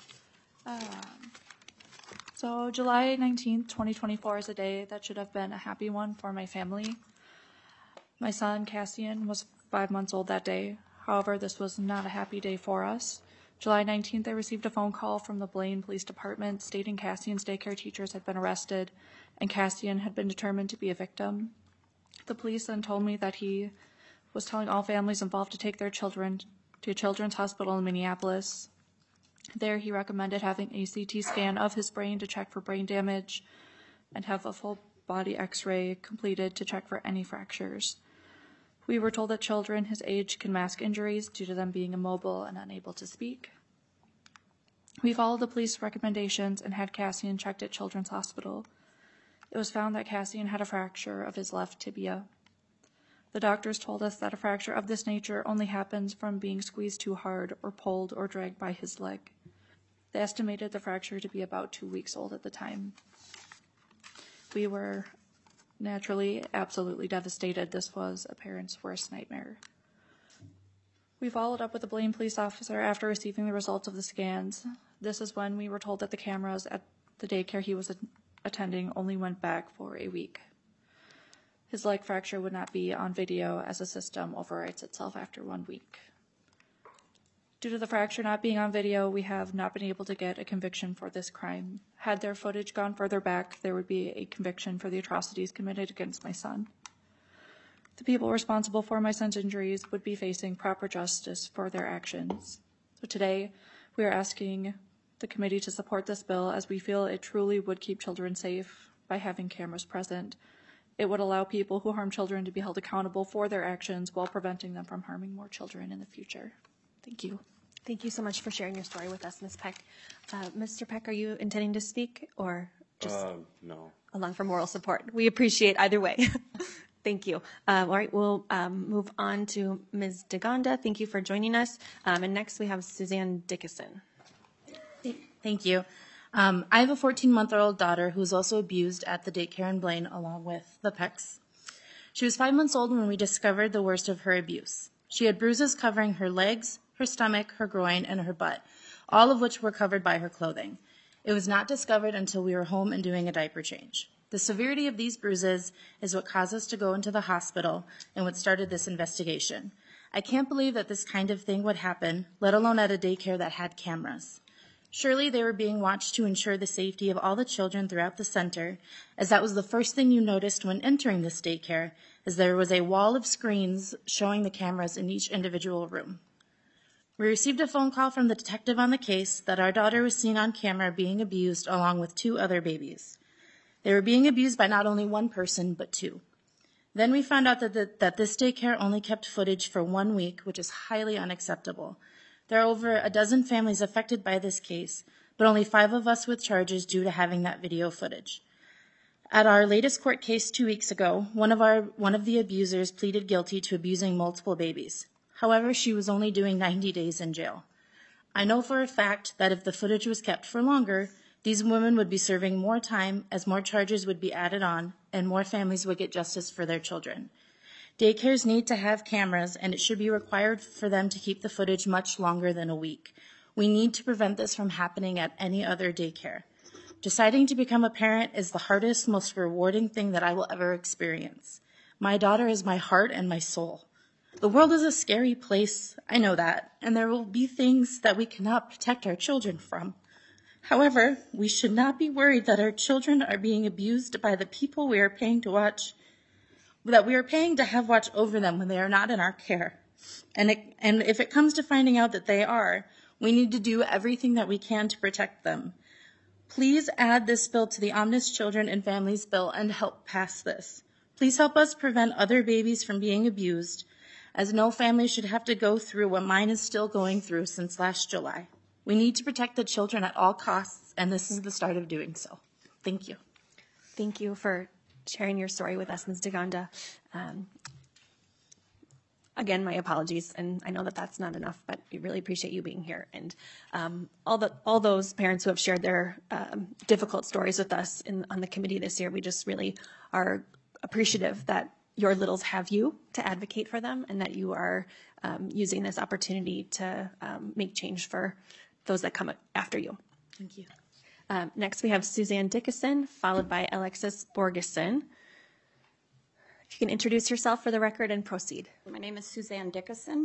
So July 19th, 2024 is a day that should have been a happy one for my family. My son, Cassian, was 5 months old that day. However, this was not a happy day for us. July 19th, I received a phone call from the Blaine Police Department stating Cassian's daycare teachers had been arrested and Cassian had been determined to be a victim. The police then told me that he was telling all families involved to take their children to Children's Hospital in Minneapolis. There, he recommended having a CT scan of his brain to check for brain damage and have a full body x-ray completed to check for any fractures. We were told that children his age can mask injuries due to them being immobile and unable to speak. We followed the police recommendations and had Cassian checked at Children's Hospital. It was found that Cassian had a fracture of his left tibia. The doctors told us that a fracture of this nature only happens from being squeezed too hard or pulled or dragged by his leg. They estimated the fracture to be about 2 weeks old at the time. We were naturally absolutely devastated. This was a parent's worst nightmare. We followed up with a Blaine police officer after receiving the results of the scans. This is when we were told that the cameras at the daycare he was attending only went back for a week. His leg fracture would not be on video as the system overwrites itself after 1 week. Due to the fracture not being on video, we have not been able to get a conviction for this crime. Had their footage gone further back, there would be a conviction for the atrocities committed against my son. The people responsible for my son's injuries would be facing proper justice for their actions. So today, we are asking the committee to support this bill as we feel it truly would keep children safe by having cameras present. It would allow people who harm children to be held accountable for their actions while preventing them from harming more children in the future. Thank you. Thank you so much for sharing your story with us, Ms. Peck. Mr. Peck, are you intending to speak or just no. along for moral support? We appreciate either way. Thank you. All right, we'll move on to Ms. DeGonda. Thank you for joining us. And next we have Suzanne Dickinson. Thank you. I have a 14-month-old daughter who's also abused at the daycare in Blaine along with the Pecks. She was 5 months old when we discovered the worst of her abuse. She had bruises covering her legs, her stomach, her groin, and her butt, all of which were covered by her clothing. It was not discovered until we were home and doing a diaper change. The severity of these bruises is what caused us to go into the hospital and what started this investigation. I can't believe that this kind of thing would happen, let alone at a daycare that had cameras. Surely they were being watched to ensure the safety of all the children throughout the center, as that was the first thing you noticed when entering this daycare, as there was a wall of screens showing the cameras in each individual room. We received a phone call from the detective on the case that our daughter was seen on camera being abused along with 2 other babies. They were being abused by not only one person, but 2. Then we found out that this daycare only kept footage for 1 week, which is highly unacceptable. There are over a dozen families affected by this case, but only 5 of us with charges due to having that video footage. At our latest court case 2 weeks ago, one of the abusers pleaded guilty to abusing multiple babies. However, she was only doing 90 days in jail. I know for a fact that if the footage was kept for longer, these women would be serving more time as more charges would be added on and more families would get justice for their children. Daycares need to have cameras, and it should be required for them to keep the footage much longer than a week. We need to prevent this from happening at any other daycare. Deciding to become a parent is the hardest, most rewarding thing that I will ever experience. My daughter is my heart and my soul. The world is a scary place, I know that, and there will be things that we cannot protect our children from. However, we should not be worried that our children are being abused by the people we are paying to have watch over them when they are not in our care. And if it comes to finding out that they are, we need to do everything that we can to protect them. Please add this bill to the Omnibus Children and Families Bill and help pass this. Please help us prevent other babies from being abused, as no family should have to go through what mine is still going through since last July. We need to protect the children at all costs, and this is the start of doing so. Thank you. Thank you for sharing your story with us, Ms. DeGonda. Again, my apologies, and I know that that's not enough, but we really appreciate you being here. And all those parents who have shared their difficult stories with us on the committee this year, we just really are appreciative that your littles have you to advocate for them, and that you are using this opportunity to make change for those that come after you. Thank you. Next, we have Suzanne Dickinson, followed by Alexis Borgeson. If you can introduce yourself for the record and proceed. My name is Suzanne Dickinson.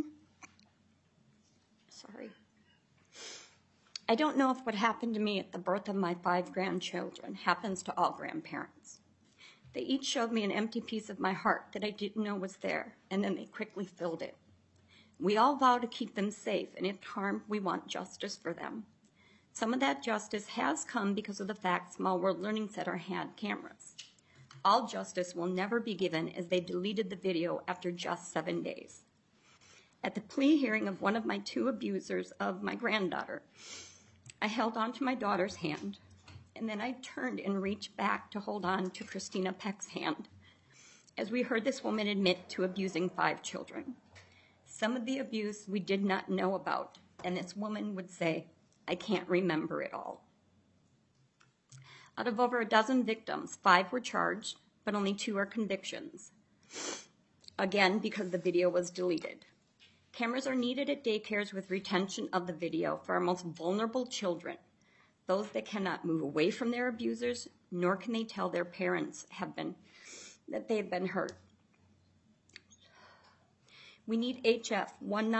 Sorry. I don't know if what happened to me at the birth of my 5 grandchildren happens to all grandparents. They each showed me an empty piece of my heart that I didn't know was there, and then they quickly filled it. We all vow to keep them safe, and if harmed, we want justice for them. Some of that justice has come because of the fact Small World Learning Center had cameras. All justice will never be given as they deleted the video after just 7 days. At the plea hearing of one of my 2 abusers of my granddaughter, I held on to my daughter's hand, and then I turned and reached back to hold on to Christina Peck's hand, as we heard this woman admit to abusing 5 children. Some of the abuse we did not know about, and this woman would say, "I can't remember it all." Out of over a dozen victims, 5 were charged, but only 2 are convictions. Again, because the video was deleted. Cameras are needed at daycares with retention of the video for our most vulnerable children, those that cannot move away from their abusers, nor can they tell their parents that they have been hurt. We need HF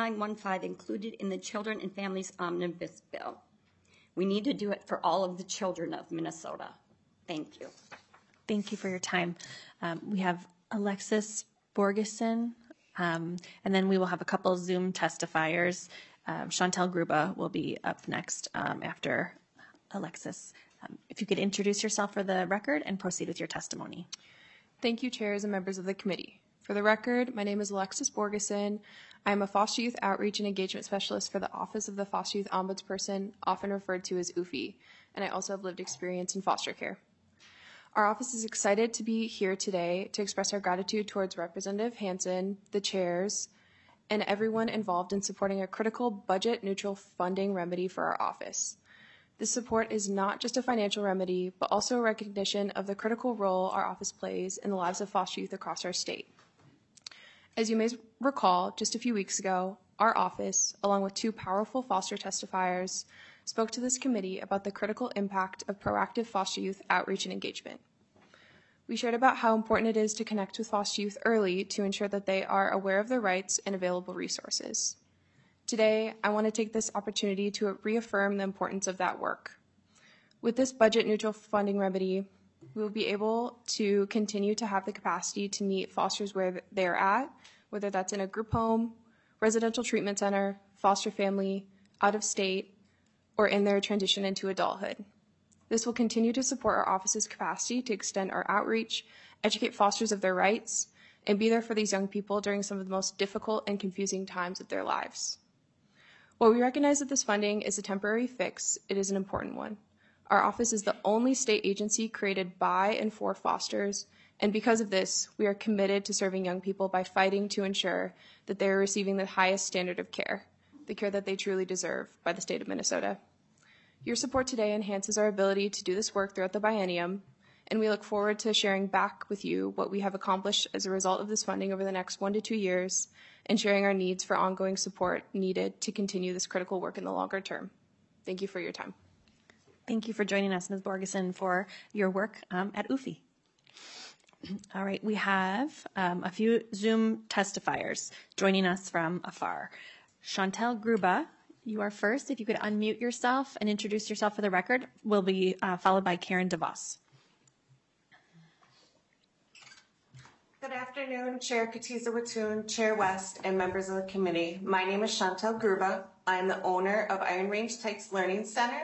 1915 included in the Children and Families Omnibus Bill. We need to do it for all of the children of Minnesota. Thank you. Thank you for your time. We have Alexis Borgeson, and then we will have a couple Zoom testifiers. Chantel Gruba will be up next after Alexis. If you could introduce yourself for the record and proceed with your testimony. Thank you, chairs and members of the committee. For the record, my name is Alexis Borgeson. I am a foster youth outreach and engagement specialist for the Office of the Foster Youth Ombudsperson, often referred to as OOFI, and I also have lived experience in foster care. Our office is excited to be here today to express our gratitude towards Representative Hansen, the chairs, and everyone involved in supporting a critical budget-neutral funding remedy for our office. This support is not just a financial remedy, but also a recognition of the critical role our office plays in the lives of foster youth across our state. As you may recall, just a few weeks ago, our office, along with two powerful foster testifiers, spoke to this committee about the critical impact of proactive foster youth outreach and engagement. We shared about how important it is to connect with foster youth early to ensure that they are aware of their rights and available resources. Today, I want to take this opportunity to reaffirm the importance of that work. With this budget-neutral funding remedy, we will be able to continue to have the capacity to meet fosters where they are at, whether that's in a group home, residential treatment center, foster family, out of state, or in their transition into adulthood. This will continue to support our office's capacity to extend our outreach, educate fosters of their rights, and be there for these young people during some of the most difficult and confusing times of their lives. While we recognize that this funding is a temporary fix, it is an important one. Our office is the only state agency created by and for fosters, and because of this, we are committed to serving young people by fighting to ensure that they are receiving the highest standard of care, the care that they truly deserve by the state of Minnesota. Your support today enhances our ability to do this work throughout the biennium, and we look forward to sharing back with you what we have accomplished as a result of this funding over the next 1 to 2 years, and sharing our needs for ongoing support needed to continue this critical work in the longer term. Thank you for your time. Thank you for joining us, Ms. Borgeson, for your work at OOFI. All right, we have a few Zoom testifiers joining us from afar. Chantel Gruba, you are first. If you could unmute yourself and introduce yourself for the record, will be followed by Karen DeVos. Good afternoon, Chair Katiza Watoon, Chair West, and members of the committee. My name is Chantel Gruba. I am the owner of Iron Range Tykes Learning Center.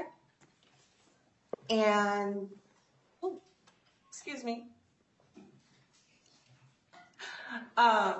And, excuse me. I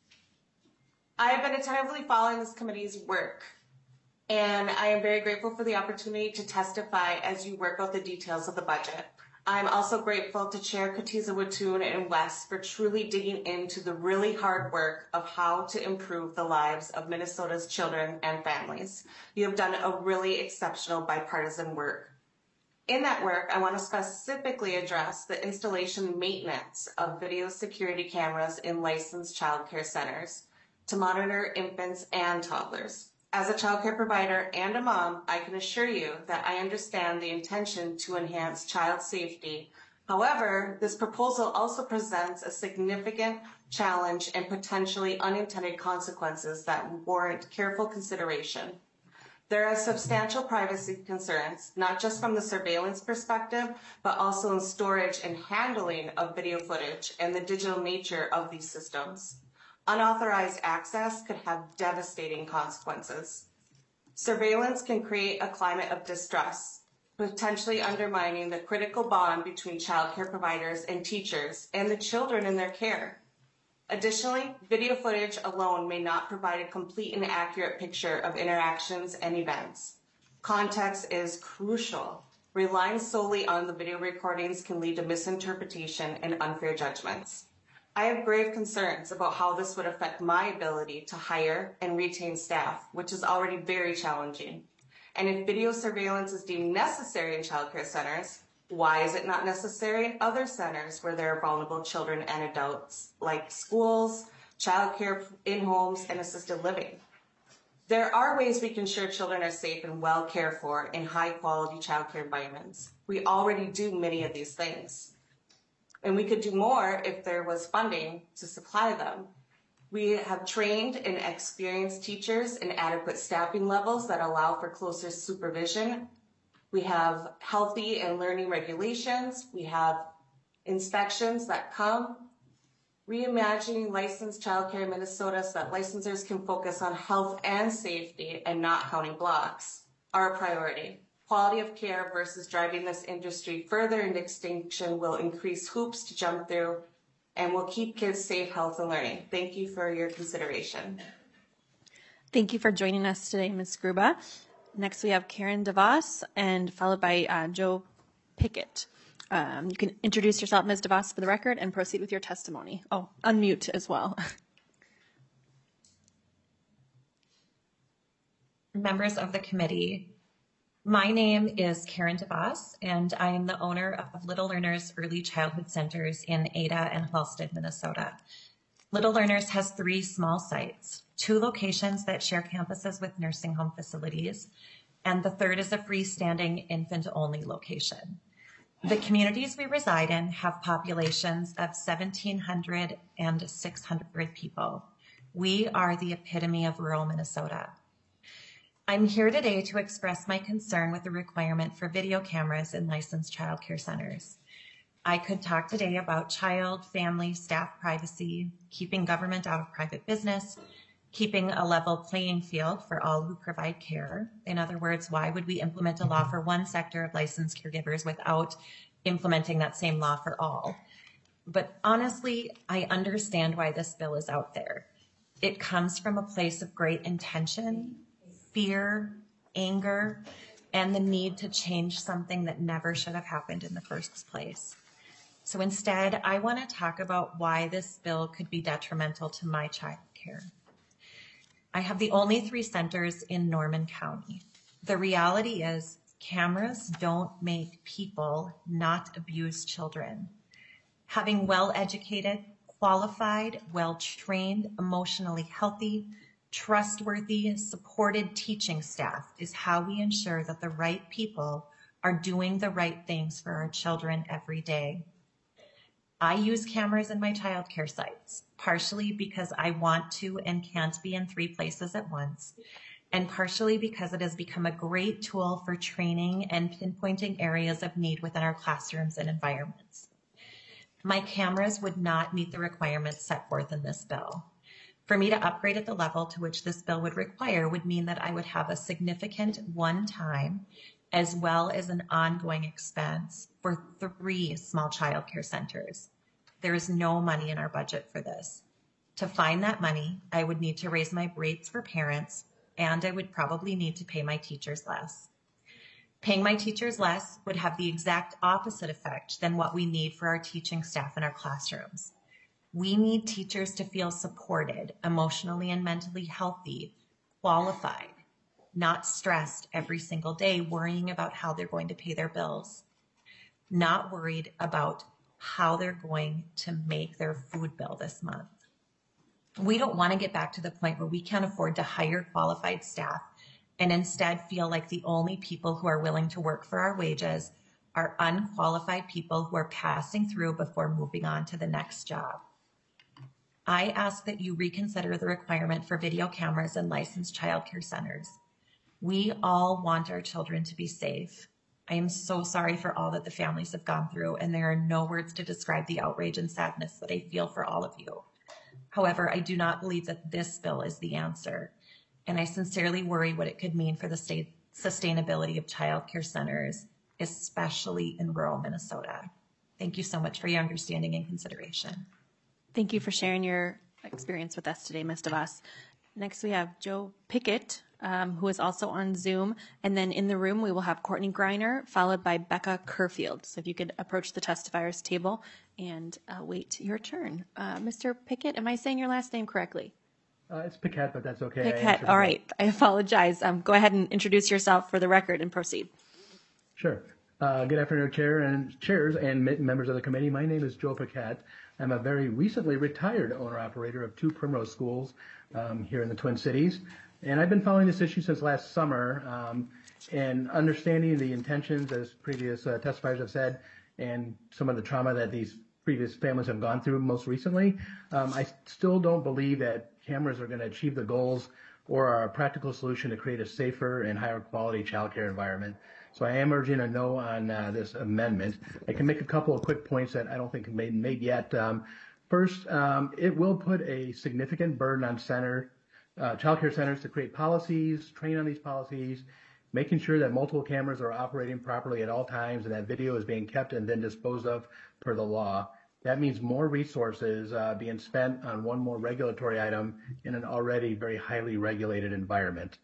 have been attentively following this committee's work, and I am very grateful for the opportunity to testify as you work out the details of the budget. I'm also grateful to Chair Katiza Watoon and West for truly digging into the really hard work of how to improve the lives of Minnesota's children and families. You have done a really exceptional bipartisan work. In that work, I want to specifically address the installation and maintenance of video security cameras in licensed child care centers to monitor infants and toddlers. As a child care provider and a mom, I can assure you that I understand the intention to enhance child safety. However, this proposal also presents a significant challenge and potentially unintended consequences that warrant careful consideration. There are substantial privacy concerns, not just from the surveillance perspective, but also in storage and handling of video footage and the digital nature of these systems. Unauthorized access could have devastating consequences. Surveillance can create a climate of distrust, potentially undermining the critical bond between child care providers and teachers and the children in their care. Additionally, video footage alone may not provide a complete and accurate picture of interactions and events. Context is crucial. Relying solely on the video recordings can lead to misinterpretation and unfair judgments. I have grave concerns about how this would affect my ability to hire and retain staff, which is already very challenging. And if video surveillance is deemed necessary in child care centers, why is it not necessary in other centers where there are vulnerable children and adults, like schools, childcare in homes, and assisted living? There are ways we can ensure children are safe and well cared for in high-quality childcare environments. We already do many of these things. And we could do more if there was funding to supply them. We have trained and experienced teachers and adequate staffing levels that allow for closer supervision. We have healthy and learning regulations. We have inspections that come. Reimagining licensed childcare in Minnesota so that licensors can focus on health and safety and not counting blocks are a priority. Quality of care versus driving this industry further into extinction will increase hoops to jump through and will keep kids safe, health, and learning. Thank you for your consideration. Thank you for joining us today, Ms. Gruba. Next, we have Karen DeVos, and followed by Joe Pickett. You can introduce yourself, Ms. DeVos, for the record, and proceed with your testimony. Oh, unmute as well. Members of the committee, my name is Karen DeVos, and I am the owner of Little Learners Early Childhood Centers in Ada and Halstead, Minnesota. Little Learners has 3 small sites, 2 locations that share campuses with nursing home facilities, and the third is a freestanding infant-only location. The communities we reside in have populations of 1,700 and 600 people. We are the epitome of rural Minnesota. I'm here today to express my concern with the requirement for video cameras in licensed child care centers. I could talk today about child, family, staff privacy, keeping government out of private business, keeping a level playing field for all who provide care. In other words, why would we implement a law for one sector of licensed caregivers without implementing that same law for all? But honestly, I understand why this bill is out there. It comes from a place of great intention, fear, anger, and the need to change something that never should have happened in the first place. So instead, I want to talk about why this bill could be detrimental to my child care. I have the only 3 centers in Norman County. The reality is cameras don't make people not abuse children. Having well-educated, qualified, well-trained, emotionally healthy, trustworthy, supported teaching staff is how we ensure that the right people are doing the right things for our children every day. I use cameras in my childcare sites, partially because I want to and can't be in 3 places at once, and partially because it has become a great tool for training and pinpointing areas of need within our classrooms and environments. My cameras would not meet the requirements set forth in this bill. For me to upgrade at the level to which this bill would require would mean that I would have a significant one-time as well as an ongoing expense for 3 small child care centers. There is no money in our budget for this. To find that money, I would need to raise my rates for parents, and I would probably need to pay my teachers less. Paying my teachers less would have the exact opposite effect than what we need for our teaching staff in our classrooms. We need teachers to feel supported, emotionally and mentally healthy, qualified, not stressed every single day worrying about how they're going to pay their bills, not worried about how they're going to make their food bill this month. We don't want to get back to the point where we can't afford to hire qualified staff and instead feel like the only people who are willing to work for our wages are unqualified people who are passing through before moving on to the next job. I ask that you reconsider the requirement for video cameras in licensed childcare centers. We all want our children to be safe. I am so sorry for all that the families have gone through, and there are no words to describe the outrage and sadness that I feel for all of you. However, I do not believe that this bill is the answer, and I sincerely worry what it could mean for the state sustainability of childcare centers, especially in rural Minnesota. Thank you so much for your understanding and consideration. Thank you for sharing your experience with us today, Ms. DeVos. Next, we have Joe Pickett, who is also on Zoom. And then in the room, we will have Courtney Greiner, followed by Becca Kerfield. So if you could approach the testifiers table and wait your turn. Mr. Pickett, am I saying your last name correctly? It's Pickett, but that's okay. Pickett, all right. I apologize. Go ahead and introduce yourself for the record and proceed. Sure. Good afternoon, chairs and members of the committee. My name is Joe Pickett. I'm a very recently retired owner-operator of 2 Primrose schools here in the Twin Cities. And I've been following this issue since last summer and understanding the intentions, as previous testifiers have said, and some of the trauma that these previous families have gone through most recently. I still don't believe that cameras are going to achieve the goals or are a practical solution to create a safer and higher quality childcare environment. So I am urging a no on this amendment. I can make a couple of quick points that I don't think have been made yet. First, it will put a significant burden on childcare centers to create policies, train on these policies, making sure that multiple cameras are operating properly at all times and that video is being kept and then disposed of per the law. That means more resources being spent on one more regulatory item in an already very highly regulated environment.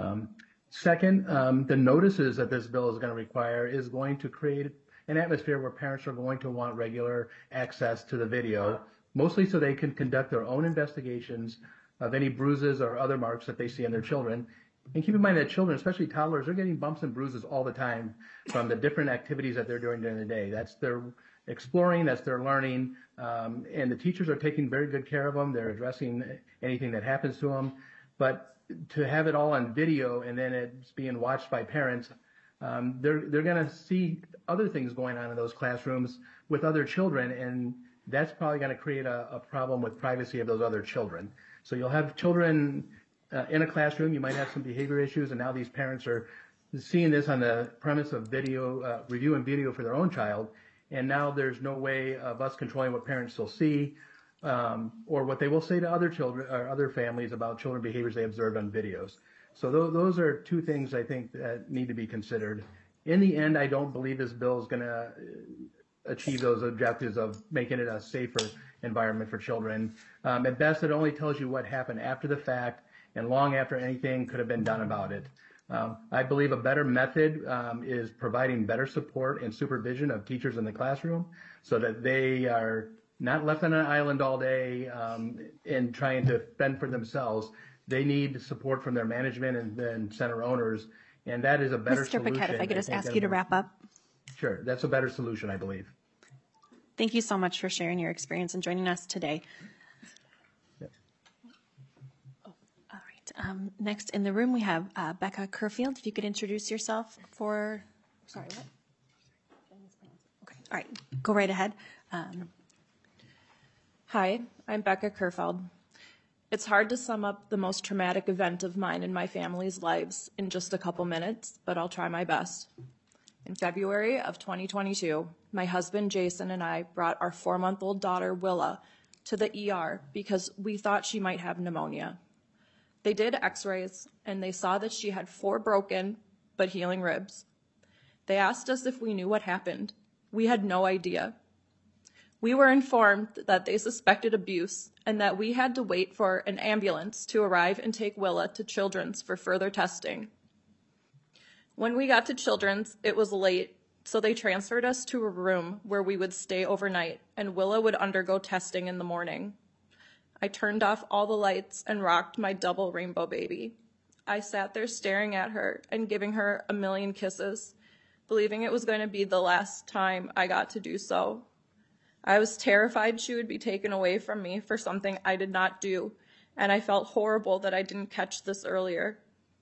Second, the notices that this bill is going to require is going to create an atmosphere where parents are going to want regular access to the video, mostly so they can conduct their own investigations of any bruises or other marks that they see in their children. And keep in mind that children, especially toddlers, are getting bumps and bruises all the time from the different activities that they're doing during the day. That's their exploring, that's their learning, and the teachers are taking very good care of them. They're addressing anything that happens to them. But to have it all on video and then it's being watched by parents, they're going to see other things going on in those classrooms with other children, and that's probably going to create a problem with privacy of those other children. So you'll have children in a classroom, you might have some behavior issues, and now these parents are seeing this on the premise of video, reviewing video for their own child, and now there's no way of us controlling what parents will see or what they will say to other children or other families about children behaviors they observed on videos. So those are two things I think that need to be considered. In the end, I don't believe this bill is going to achieve those objectives of making it a safer environment for children. At best, it only tells you what happened after the fact and long after anything could have been done about it. I believe a better method is providing better support and supervision of teachers in the classroom so that they are not left on an island all day and trying to fend for themselves. They need support from their management and center owners, and that is a better solution. Mr. Paquette, if I could just ask you to wrap up. Sure, that's a better solution, I believe. Thank you so much for sharing your experience and joining us today. Next in the room, we have Becca Kerfield. If you could introduce yourself for, sorry, what? Okay, all right, go right ahead. Hi, I'm Becca Kerfeld. It's hard to sum up the most traumatic event of mine and my family's lives in just a couple minutes, but I'll try my best. In February of 2022, my husband Jason and I brought our 4-month-old daughter Willa to the ER because we thought she might have pneumonia. They did x-rays and they saw that she had 4 broken but healing ribs. They asked us if we knew what happened. We had no idea. We were informed that they suspected abuse and that we had to wait for an ambulance to arrive and take Willa to Children's for further testing. When we got to Children's, it was late, so they transferred us to a room where we would stay overnight and Willa would undergo testing in the morning. I turned off all the lights and rocked my double rainbow baby. I sat there staring at her and giving her a million kisses, believing it was going to be the last time I got to do so. I was terrified she would be taken away from me for something I did not do, and I felt horrible that I didn't catch this earlier.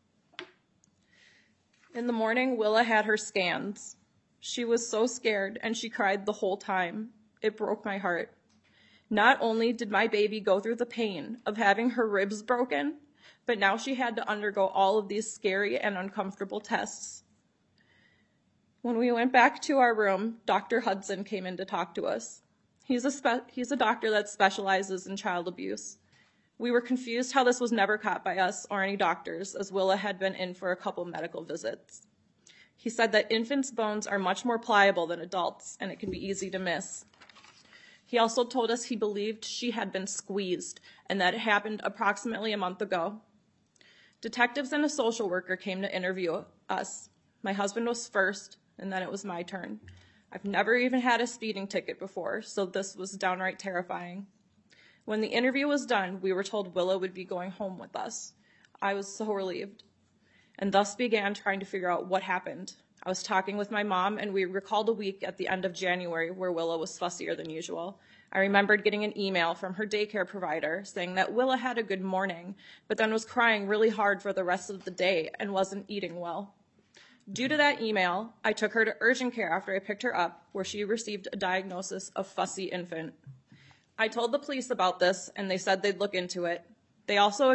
In the morning, Willa had her scans. She was so scared, and she cried the whole time. It broke my heart. Not only did my baby go through the pain of having her ribs broken, but now she had to undergo all of these scary and uncomfortable tests. When we went back to our room, Dr. Hudson came in to talk to us. He's a doctor that specializes in child abuse. We were confused how this was never caught by us or any doctors, as Willa had been in for a couple medical visits. He said that infants' bones are much more pliable than adults, and it can be easy to miss. He also told us he believed she had been squeezed and that it happened approximately a month ago. Detectives and a social worker came to interview us. My husband was first, and then it was my turn. I've never even had a speeding ticket before, so this was downright terrifying. When the interview was done, we were told Willa would be going home with us. I was so relieved, and thus began trying to figure out what happened. I was talking with my mom, and we recalled a week at the end of January where Willa was fussier than usual. I remembered getting an email from her daycare provider saying that Willa had a good morning, but then was crying really hard for the rest of the day and wasn't eating well. Due to that email, I took her to urgent care after I picked her up, where she received a diagnosis of fussy infant. I told the police about this, and they said they'd look into it. They also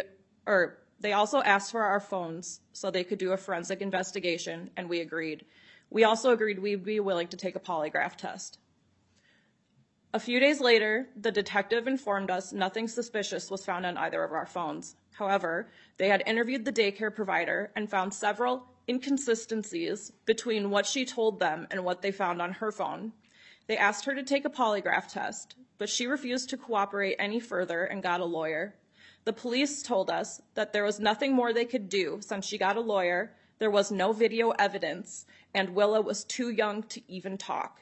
asked for our phones so they could do a forensic investigation, and we agreed. We also agreed we'd be willing to take a polygraph test. A few days later, the detective informed us nothing suspicious was found on either of our phones. However, they had interviewed the daycare provider and found several inconsistencies between what she told them and what they found on her phone. They asked her to take a polygraph test, but she refused to cooperate any further and got a lawyer. The police told us that there was nothing more they could do since she got a lawyer, there was no video evidence, and Willa was too young to even talk.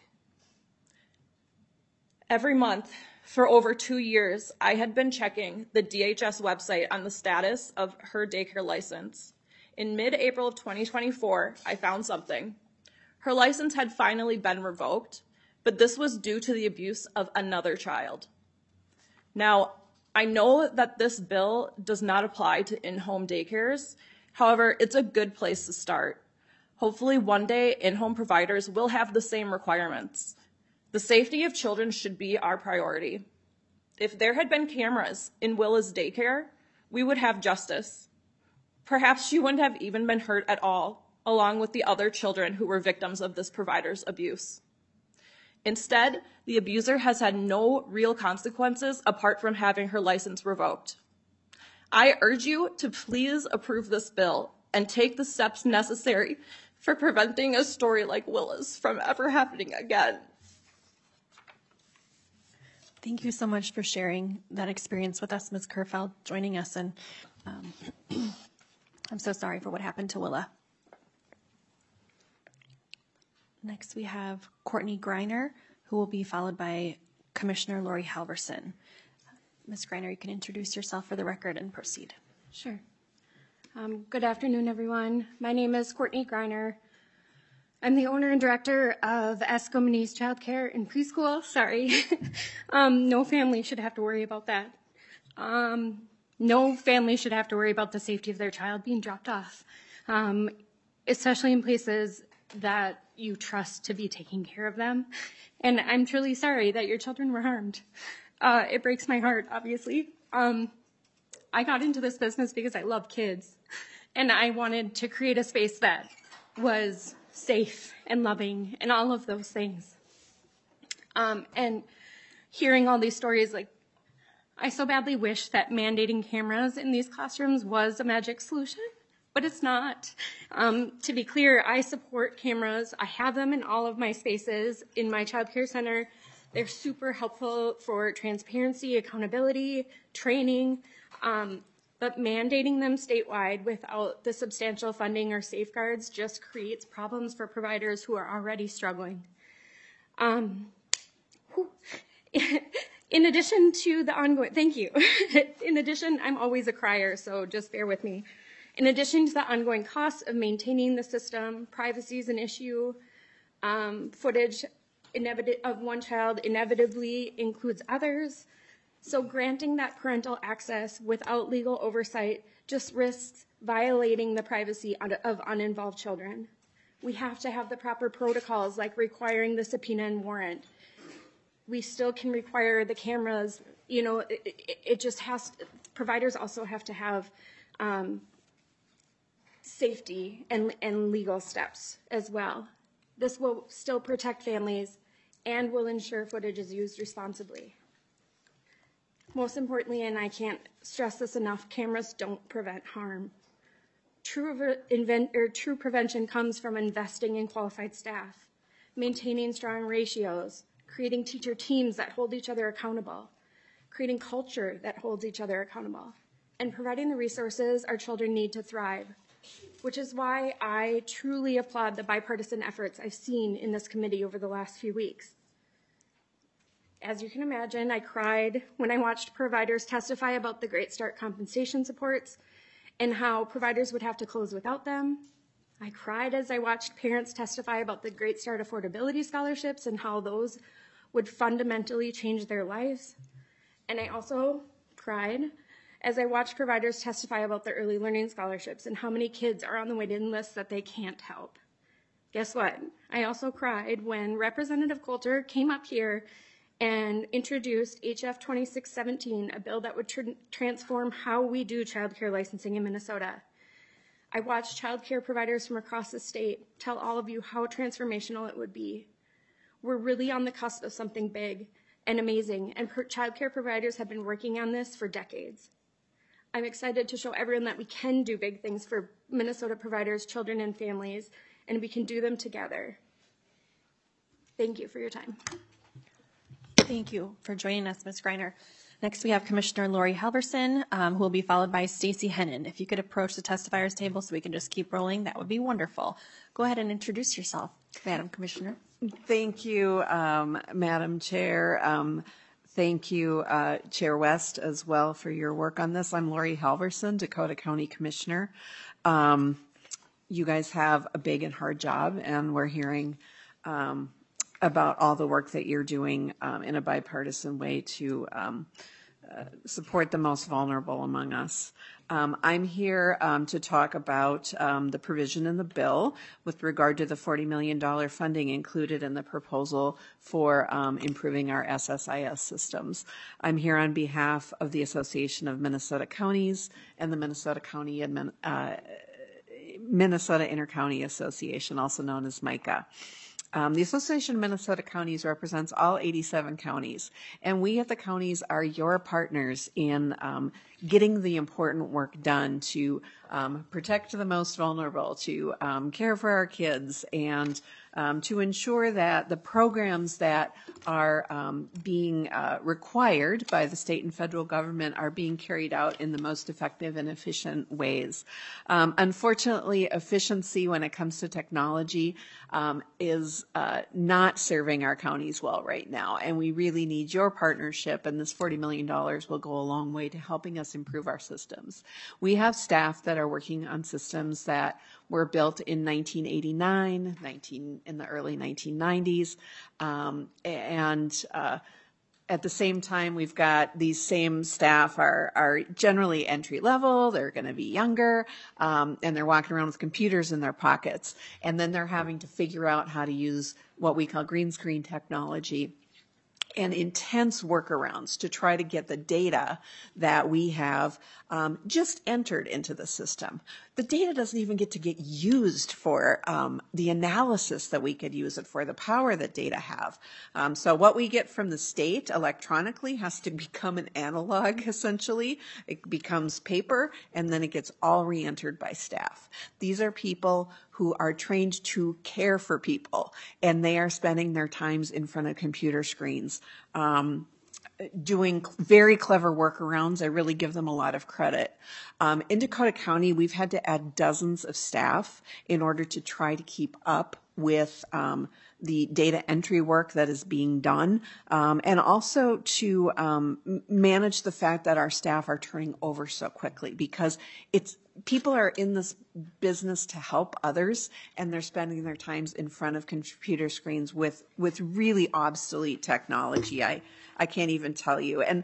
Every month, for over 2 years, I had been checking the DHS website on the status of her daycare license. In mid-April of 2024, I found something. Her license had finally been revoked, but this was due to the abuse of another child. Now, I know that this bill does not apply to in-home daycares. However, it's a good place to start. Hopefully, one day, in-home providers will have the same requirements. The safety of children should be our priority. If there had been cameras in Willa's daycare, we would have justice. Perhaps she wouldn't have even been hurt at all, along with the other children who were victims of this provider's abuse. Instead, the abuser has had no real consequences apart from having her license revoked. I urge you to please approve this bill and take the steps necessary for preventing a story like Willa's from ever happening again. Thank you so much for sharing that experience with us, Ms. Kerfeld, joining us, and I'm so sorry for what happened to Willa. Next, we have Courtney Greiner, who will be followed by Commissioner Lori Halverson. Ms. Greiner, you can introduce yourself for the record and proceed. Sure. Good afternoon, everyone. My name is Courtney Greiner. I'm the owner and director of Escomanese Child Care and Preschool. Sorry. No family should have to worry about that. No family should have to worry about the safety of their child being dropped off, especially in places that you trust to be taking care of them. And I'm truly sorry that your children were harmed. It breaks my heart, obviously. I got into this business because I love kids, and I wanted to create a space that was safe and loving and all of those things. And hearing all these stories, like, I so badly wish that mandating cameras in these classrooms was a magic solution, but it's not. To be clear, I support cameras. I have them in all of my spaces in my child care center. They're super helpful for transparency, accountability, training, but mandating them statewide without the substantial funding or safeguards just creates problems for providers who are already struggling. In addition to the ongoing, thank you. In addition, I'm always a crier, so just bear with me. In addition to the ongoing costs of maintaining the system, privacy is an issue. Footage of one child inevitably includes others. So granting that parental access without legal oversight just risks violating the privacy of uninvolved children. We have to have the proper protocols, like requiring the subpoena and warrant. We still can require the cameras. You know, it just has, providers also have to have safety and legal steps as well. This will still protect families and will ensure footage is used responsibly. Most importantly, and I can't stress this enough, cameras don't prevent harm. True prevention comes from investing in qualified staff, maintaining strong ratios, creating teacher teams that hold each other accountable, creating culture that holds each other accountable, and providing the resources our children need to thrive, which is why I truly applaud the bipartisan efforts I've seen in this committee over the last few weeks. As you can imagine, I cried when I watched providers testify about the Great Start compensation supports and how providers would have to close without them. I cried as I watched parents testify about the Great Start affordability scholarships and how those would fundamentally change their lives. And I also cried as I watch providers testify about their early learning scholarships and how many kids are on the waiting list that they can't help. Guess what? I also cried when Representative Coulter came up here and introduced HF 2617, a bill that would transform how we do childcare licensing in Minnesota. I watched childcare providers from across the state tell all of you how transformational it would be. We're really on the cusp of something big and amazing, and childcare providers have been working on this for decades. I'm excited to show everyone that we can do big things for Minnesota providers, children, and families, and we can do them together. Thank you for your time. Thank you for joining us, Ms. Greiner. Next, we have Commissioner Lori Halverson, who will be followed by Stacy Hennon. If you could approach the testifiers table so we can just keep rolling, that would be wonderful. Go ahead and introduce yourself, Madam Commissioner. Thank you, Madam Chair. Thank you, Chair West, as well, for your work on this. I'm Lori Halverson, Dakota County Commissioner. You guys have a big and hard job, and we're hearing about all the work that you're doing in a bipartisan way to support the most vulnerable among us. I'm here to talk about the provision in the bill with regard to the $40 million funding included in the proposal for improving our SSIS systems. I'm here on behalf of the Association of Minnesota Counties and the Minnesota Intercounty Association, also known as MICA. The Association of Minnesota Counties represents all 87 counties, and we at the counties are your partners in getting the important work done to protect the most vulnerable, to care for our kids, and to ensure that the programs that are being required by the state and federal government are being carried out in the most effective and efficient ways. Unfortunately, efficiency when it comes to technology is not serving our counties well right now, and we really need your partnership, and this $40 million will go a long way to helping us improve our systems. We have staff that are working on systems that were built in 1989, in the early 1990s, and at the same time, we've got these same staff are generally entry level. They're going to be younger, and they're walking around with computers in their pockets. And then they're having to figure out how to use what we call green screen technology and intense workarounds to try to get the data that we have just entered into the system. The data doesn't even get used for the analysis that we could use it for, the power that data have. So what we get from the state electronically has to become an analog, essentially. It becomes paper, and then it gets all re-entered by staff. These are people who are trained to care for people, and they are spending their times in front of computer screens, doing very clever workarounds. I really give them a lot of credit. In Dakota County, we've had to add dozens of staff in order to try to keep up with the data entry work that is being done, and also to manage the fact that our staff are turning over so quickly, because people are in this business to help others, and they're spending their times in front of computer screens with really obsolete technology. I can't even tell you. And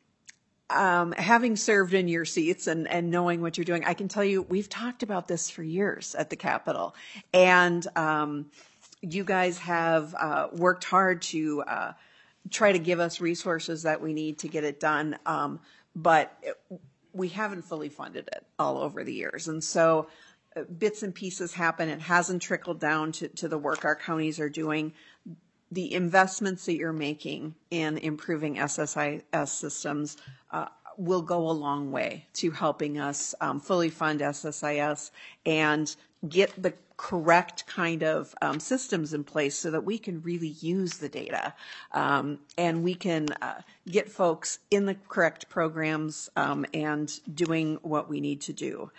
having served in your seats and knowing what you're doing, I can tell you we've talked about this for years at the Capitol, and you guys have worked hard to try to give us resources that we need to get it done, but we haven't fully funded it all over the years. And so bits and pieces happen. It hasn't trickled down to the work our counties are doing. The investments that you're making in improving SSIS systems will go a long way to helping us fully fund SSIS and get the correct kind of systems in place so that we can really use the data, and we can get folks in the correct programs and doing what we need to do.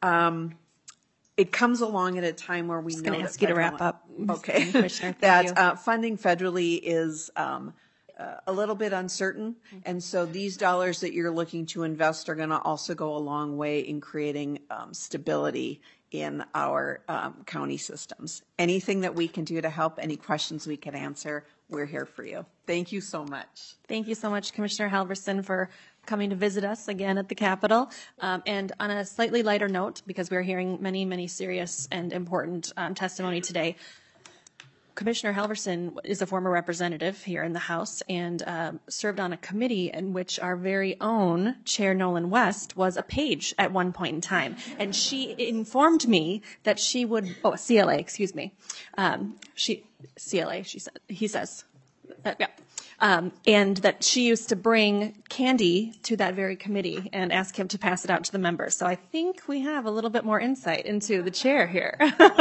It comes along at a time where we know ask you to wrap up. Okay. That funding federally is a little bit uncertain, and so these dollars that you're looking to invest are going to also go a long way in creating stability in our county systems. Anything that we can do to help, any questions we can answer, we're here for you. Thank you so much. Thank you so much, Commissioner Halverson, for coming to visit us again at the Capitol. And on a slightly lighter note, because we're hearing many, many serious and important testimony today, Commissioner Halverson is a former representative here in the House and served on a committee in which our very own Chair Nolan West was a page at one point in time. And she informed me that she would, CLA, excuse me. CLA, he says. Yeah. And that she used to bring candy to that very committee and ask him to pass it out to the members. So I think we have a little bit more insight into the chair here.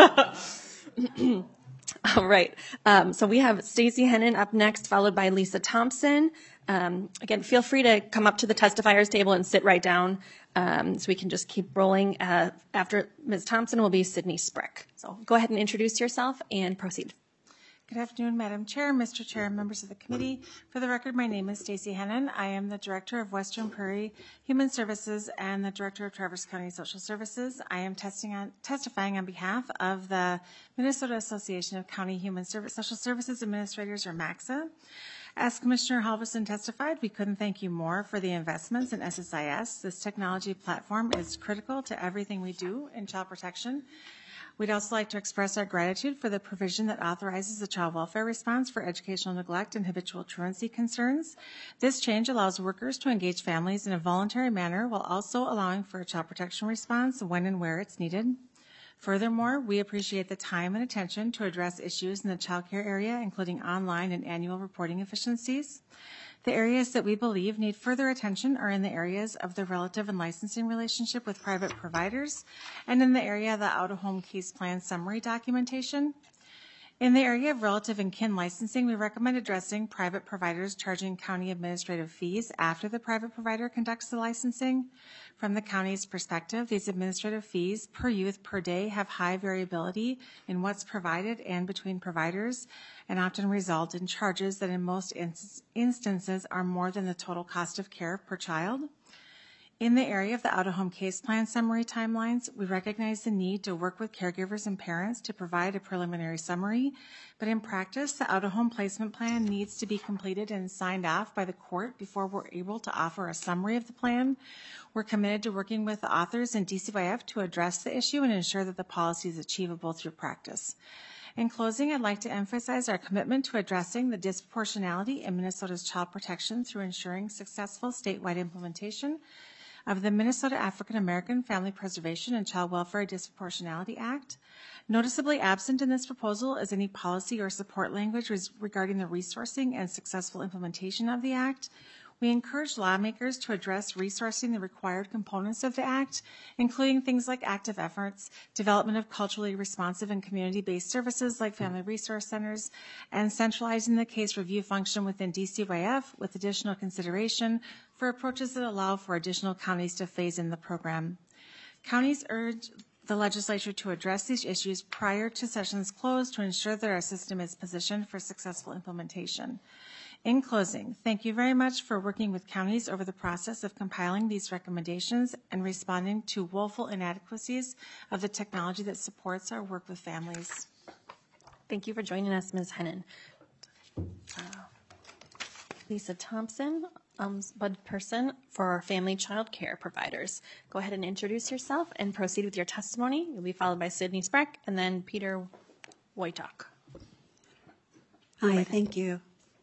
All right. So we have Stacey Hennon up next, followed by Lisa Thompson. Again, feel free to come up to the testifiers table and sit right down so we can just keep rolling. After Ms. Thompson will be Sydney Spreck. So go ahead and introduce yourself and proceed. Good afternoon, Madam Chair, Mr. Chair, and members of the committee. For the record, my name is Stacey Hennon. I am the Director of Western Prairie Human Services and the Director of Traverse County Social Services. I am testifying on behalf of the Minnesota Association of County Human Social Services Administrators, or MACSA. As Commissioner Halverson testified, we couldn't thank you more for the investments in SSIS. This technology platform is critical to everything we do in child protection. We'd also like to express our gratitude for the provision that authorizes the child welfare response for educational neglect and habitual truancy concerns. This change allows workers to engage families in a voluntary manner while also allowing for a child protection response when and where it's needed. Furthermore, we appreciate the time and attention to address issues in the child care area, including online and annual reporting efficiencies. The areas that we believe need further attention are in the areas of the relative and licensing relationship with private providers and in the area of the out-of-home case plan summary documentation. In the area of relative and kin licensing, we recommend addressing private providers charging county administrative fees after the private provider conducts the licensing. From the county's perspective, these administrative fees per youth per day have high variability in what's provided and between providers, and often result in charges that in most instances are more than the total cost of care per child. In the area of the out-of-home case plan summary timelines, we recognize the need to work with caregivers and parents to provide a preliminary summary, but in practice, the out-of-home placement plan needs to be completed and signed off by the court before we're able to offer a summary of the plan. We're committed to working with the authors and DCYF to address the issue and ensure that the policy is achievable through practice. In closing, I'd like to emphasize our commitment to addressing the disproportionality in Minnesota's child protection through ensuring successful statewide implementation of the Minnesota African American Family Preservation and Child Welfare Disproportionality Act. Noticeably absent in this proposal is any policy or support language regarding the resourcing and successful implementation of the Act. We encourage lawmakers to address resourcing the required components of the Act, including things like active efforts, development of culturally responsive and community-based services like family resource centers, and centralizing the case review function within DCYF with additional consideration for approaches that allow for additional counties to phase in the program. Counties urge the legislature to address these issues prior to session's close to ensure that our system is positioned for successful implementation. In closing, thank you very much for working with counties over the process of compiling these recommendations and responding to woeful inadequacies of the technology that supports our work with families. Thank you for joining us, Ms. Hennon. Lisa Thompson, ombudsperson for our family child care providers. Go ahead and introduce yourself and proceed with your testimony. You'll be followed by Sydney Spreck and then Peter Wojtak. Hi, thank you.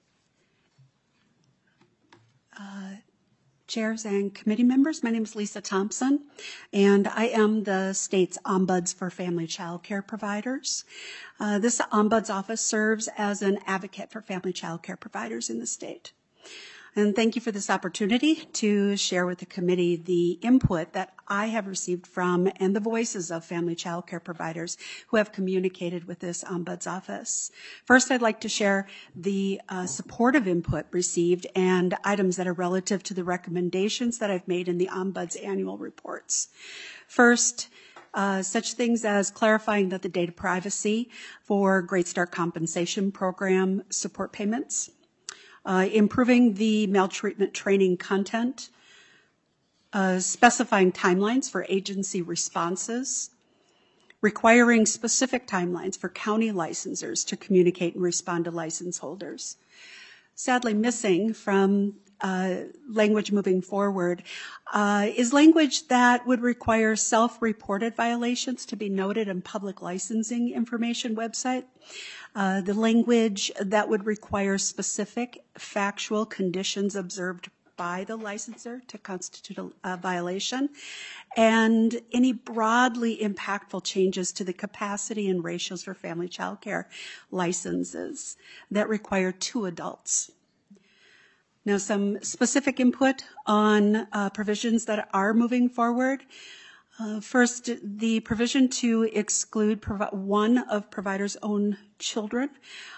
Chairs and committee members, my name is Lisa Thompson, and I am the state's ombuds for family child care providers. This ombuds office serves as an advocate for family child care providers in the state. And thank you for this opportunity to share with the committee the input that I have received from and the voices of family child care providers who have communicated with this ombuds office. First, I'd like to share the supportive input received and items that are relative to the recommendations that I've made in the ombuds annual reports. First, such things as clarifying that the data privacy for Great Start Compensation Program support payments, improving the maltreatment training content, specifying timelines for agency responses, requiring specific timelines for county licensors to communicate and respond to license holders. Sadly missing from language moving forward is language that would require self-reported violations to be noted in public licensing information website. The language that would require specific factual conditions observed by the licensor to constitute a violation, and any broadly impactful changes to the capacity and ratios for family child care licenses that require 2 adults. Now, some specific input on provisions that are moving forward. First, the provision to exclude one of provider's own children.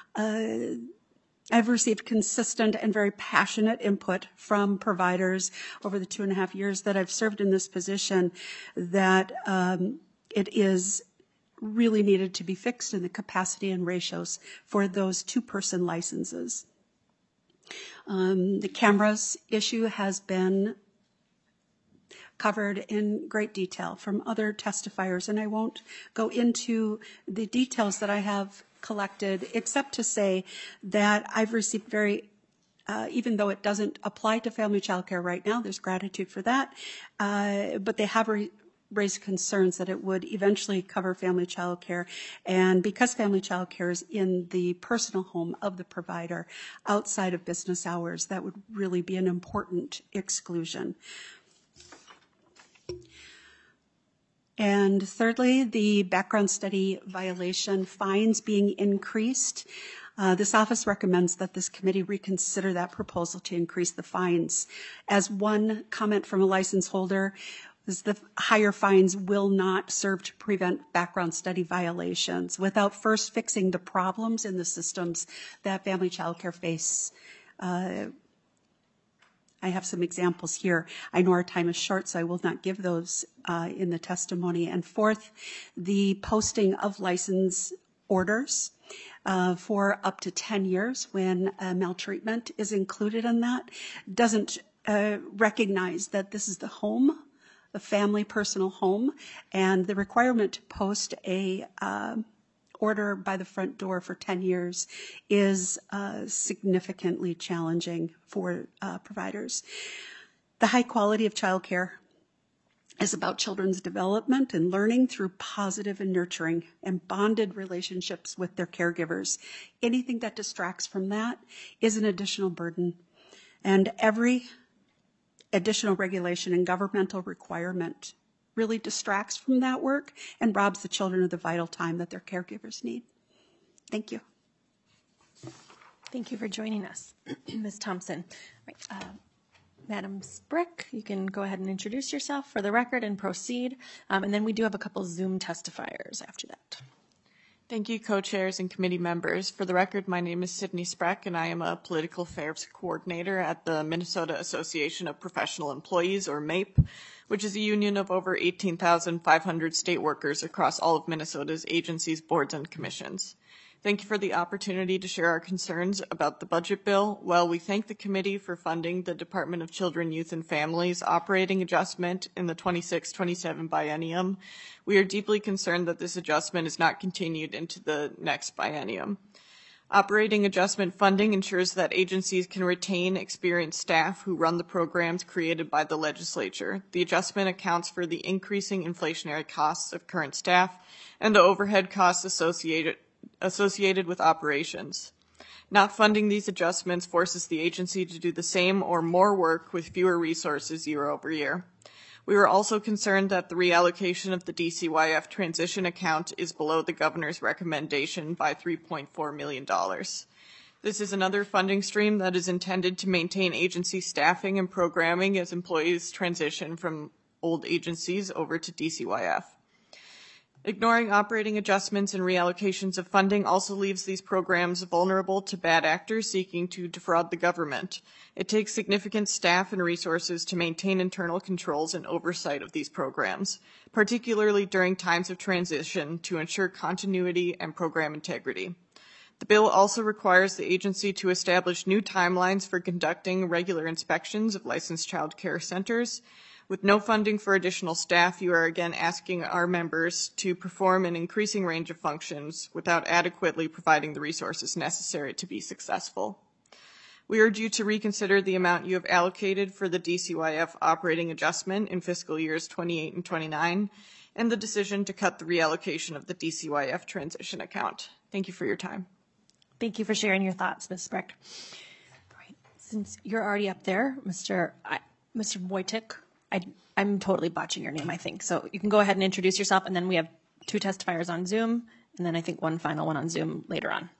I've received consistent and very passionate input from providers over the 2.5 years that I've served in this position that it is really needed to be fixed in the capacity and ratios for those 2-person licenses. The cameras issue has been covered in great detail from other testifiers, and I won't go into the details that I have collected, except to say that I've received even though it doesn't apply to family child care right now, there's gratitude for that, but they have raised concerns that it would eventually cover family child care. And because family child care is in the personal home of the provider outside of business hours, that would really be an important exclusion. And thirdly, the background study violation fines being increased. This office recommends that this committee reconsider that proposal to increase the fines. As one comment from a license holder is the higher fines will not serve to prevent background study violations without first fixing the problems in the systems that family child care face. I have some examples here. I know our time is short, so I will not give those in the testimony. And fourth, the posting of license orders for up to 10 years when maltreatment is included in that doesn't recognize that this is the home, the family personal home, and the requirement to post a order by the front door for 10 years is significantly challenging for providers. The high quality of childcare is about children's development and learning through positive and nurturing and bonded relationships with their caregivers. Anything that distracts from that is an additional burden. And every additional regulation and governmental requirement really distracts from that work and robs the children of the vital time that their caregivers need. Thank you. Thank you for joining us, Ms. Thompson. Right, Madam Sprick, you can go ahead and introduce yourself for the record and proceed. And then we do have a couple Zoom testifiers after that. Thank you, co-chairs and committee members. For the record, my name is Sydney Spreck, and I am a political affairs coordinator at the Minnesota Association of Professional Employees, or MAPE, which is a union of over 18,500 state workers across all of Minnesota's agencies, boards, and commissions. Thank you for the opportunity to share our concerns about the budget bill. While we thank the committee for funding the Department of Children, Youth, and Families operating adjustment in the 26-27 biennium, we are deeply concerned that this adjustment is not continued into the next biennium. Operating adjustment funding ensures that agencies can retain experienced staff who run the programs created by the legislature. The adjustment accounts for the increasing inflationary costs of current staff and the overhead costs associated with operations. Not funding these adjustments forces the agency to do the same or more work with fewer resources year over year. We were also concerned that the reallocation of the DCYF transition account is below the governor's recommendation by $3.4 million. This is another funding stream that is intended to maintain agency staffing and programming as employees transition from old agencies over to DCYF. Ignoring operating adjustments and reallocations of funding also leaves these programs vulnerable to bad actors seeking to defraud the government. It takes significant staff and resources to maintain internal controls and oversight of these programs, particularly during times of transition to ensure continuity and program integrity. The bill also requires the agency to establish new timelines for conducting regular inspections of licensed child care centers. With no funding for additional staff, you are again asking our members to perform an increasing range of functions without adequately providing the resources necessary to be successful. We urge you to reconsider the amount you have allocated for the DCYF operating adjustment in fiscal years 28 and 29, and the decision to cut the reallocation of the DCYF transition account. Thank you for your time. Thank you for sharing your thoughts, Ms. Sprecht. All right. Since you're already up there, Mr. Wojcik, I'm totally botching your name, I think. So you can go ahead and introduce yourself, and then we have 2 testifiers on Zoom, and then I think one final one on Zoom later on.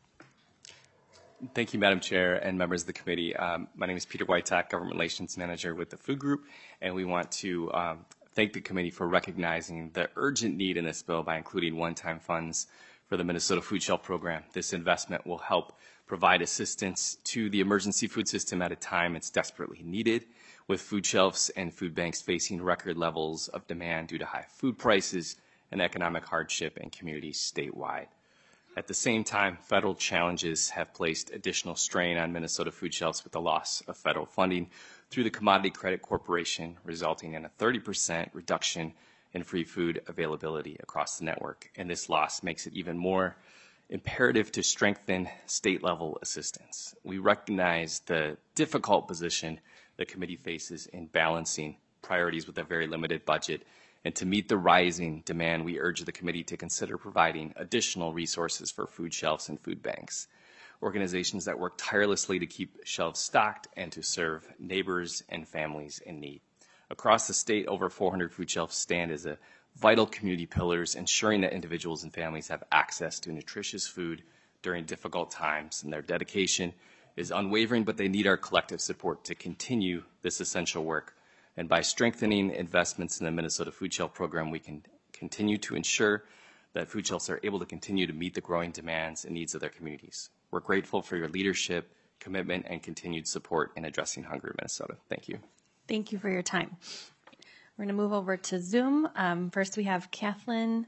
Thank you, Madam Chair and members of the committee. My name is Peter Wojtak, Government Relations Manager with the Food Group, and we want to thank the committee for recognizing the urgent need in this bill by including one-time funds for the Minnesota Food Shelf Program. This investment will help provide assistance to the emergency food system at a time it's desperately needed, with food shelves and food banks facing record levels of demand due to high food prices and economic hardship in communities statewide. At the same time, federal challenges have placed additional strain on Minnesota food shelves with the loss of federal funding through the Commodity Credit Corporation, resulting in a 30% reduction in free food availability across the network. And this loss makes it even more imperative to strengthen state-level assistance. We recognize the difficult position the committee faces in balancing priorities with a very limited budget. And to meet the rising demand, we urge the committee to consider providing additional resources for food shelves and food banks, organizations that work tirelessly to keep shelves stocked and to serve neighbors and families in need. Across the state, over 400 food shelves stand as a vital community pillars, ensuring that individuals and families have access to nutritious food during difficult times. And their dedication is unwavering, but they need our collective support to continue this essential work. And by strengthening investments in the Minnesota Food Shelf Program, we can continue to ensure that food shelves are able to continue to meet the growing demands and needs of their communities. We're grateful for your leadership, commitment, and continued support in addressing hunger in Minnesota. Thank you. Thank you for your time. We're going to move over to Zoom. First, we have Kathleen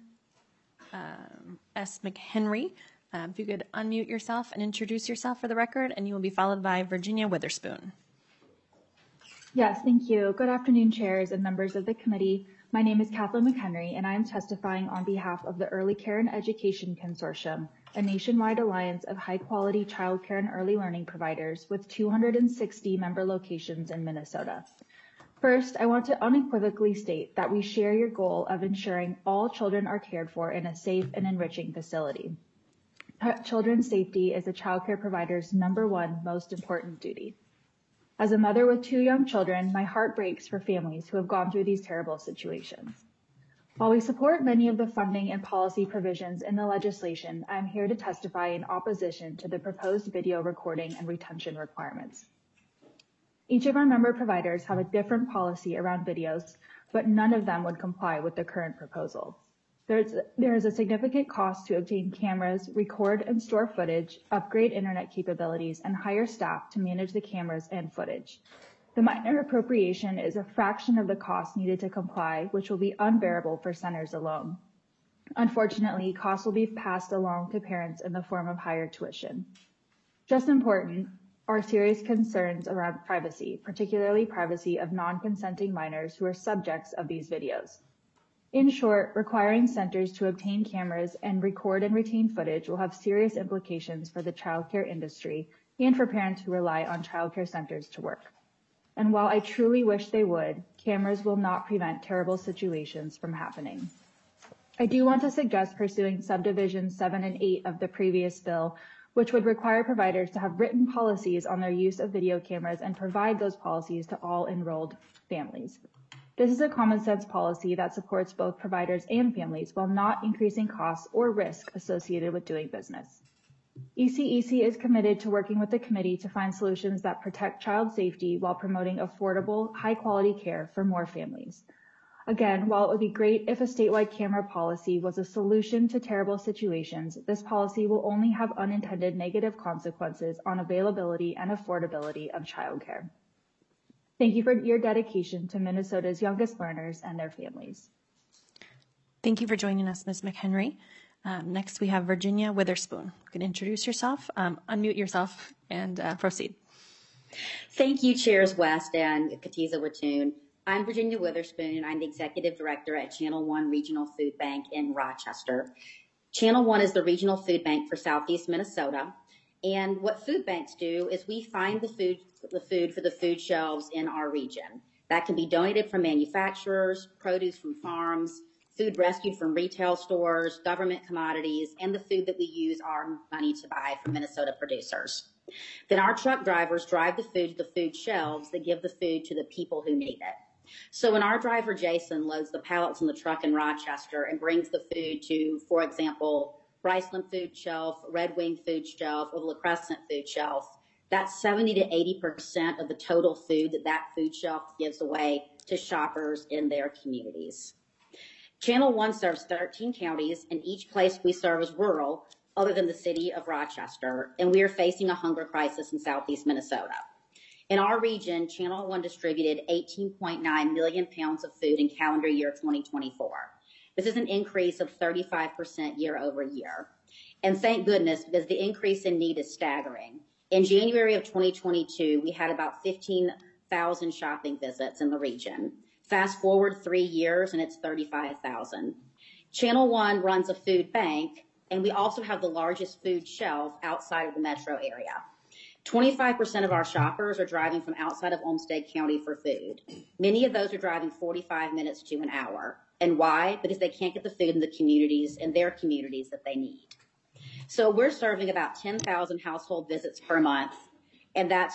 S. McHenry. If you could unmute yourself and introduce yourself for the record, and you will be followed by Virginia Witherspoon. Yes, thank you. Good afternoon, chairs and members of the committee. My name is Kathleen McHenry, and I am testifying on behalf of the Early Care and Education Consortium, a nationwide alliance of high-quality child care and early learning providers with 260 member locations in Minnesota. First, I want to unequivocally state that we share your goal of ensuring all children are cared for in a safe and enriching facility. Children's safety is a child care provider's #1 most important duty. As a mother with 2 young children, my heart breaks for families who have gone through these terrible situations. While we support many of the funding and policy provisions in the legislation, I am here to testify in opposition to the proposed video recording and retention requirements. Each of our member providers have a different policy around videos, but none of them would comply with the current proposal. There is a significant cost to obtain cameras, record and store footage, upgrade internet capabilities, and hire staff to manage the cameras and footage. The minor appropriation is a fraction of the cost needed to comply, which will be unbearable for centers alone. Unfortunately, costs will be passed along to parents in the form of higher tuition. Just important are serious concerns around privacy, particularly privacy of non-consenting minors who are subjects of these videos. In short, requiring centers to obtain cameras and record and retain footage will have serious implications for the childcare industry and for parents who rely on childcare centers to work. And while I truly wish they would, cameras will not prevent terrible situations from happening. I do want to suggest pursuing subdivisions 7 and 8 of the previous bill, which would require providers to have written policies on their use of video cameras and provide those policies to all enrolled families. This is a common sense policy that supports both providers and families while not increasing costs or risk associated with doing business. ECEC is committed to working with the committee to find solutions that protect child safety while promoting affordable, high-quality care for more families. Again, while it would be great if a statewide camera policy was a solution to terrible situations, this policy will only have unintended negative consequences on availability and affordability of childcare. Thank you for your dedication to Minnesota's youngest learners and their families. Thank you for joining us, Ms. McHenry. Next, we have Virginia Witherspoon. You can introduce yourself, unmute yourself, and proceed. Thank you, Chairs West and Katiza Watoon. I'm Virginia Witherspoon, and I'm the Executive Director at Channel One Regional Food Bank in Rochester. Channel One is the regional food bank for Southeast Minnesota. And what food banks do is we find the food for the food shelves in our region. That can be donated from manufacturers, produce from farms, food rescued from retail stores, government commodities, and the food that we use our money to buy from Minnesota producers. Then our truck drivers drive the food to the food shelves that give the food to the people who need it. So when our driver, Jason, loads the pallets in the truck in Rochester and brings the food to, for example, Bryceland Food Shelf, Red Wing Food Shelf, or La Crescent Food Shelf, that's 70 to 80% of the total food that food shelf gives away to shoppers in their communities. Channel One serves 13 counties, and each place we serve is rural, other than the city of Rochester, and we are facing a hunger crisis in Southeast Minnesota. In our region, Channel One distributed 18.9 million pounds of food in calendar year 2024. This is an increase of 35% year over year. And thank goodness, because the increase in need is staggering. In January of 2022, we had about 15,000 shopping visits in the region. Fast forward 3 years, and it's 35,000. Channel One runs a food bank, and we also have the largest food shelf outside of the metro area. 25% of our shoppers are driving from outside of Olmsted County for food. Many of those are driving 45 minutes to an hour. And why? Because they can't get the food in their communities that they need. So we're serving about 10,000 household visits per month, and that's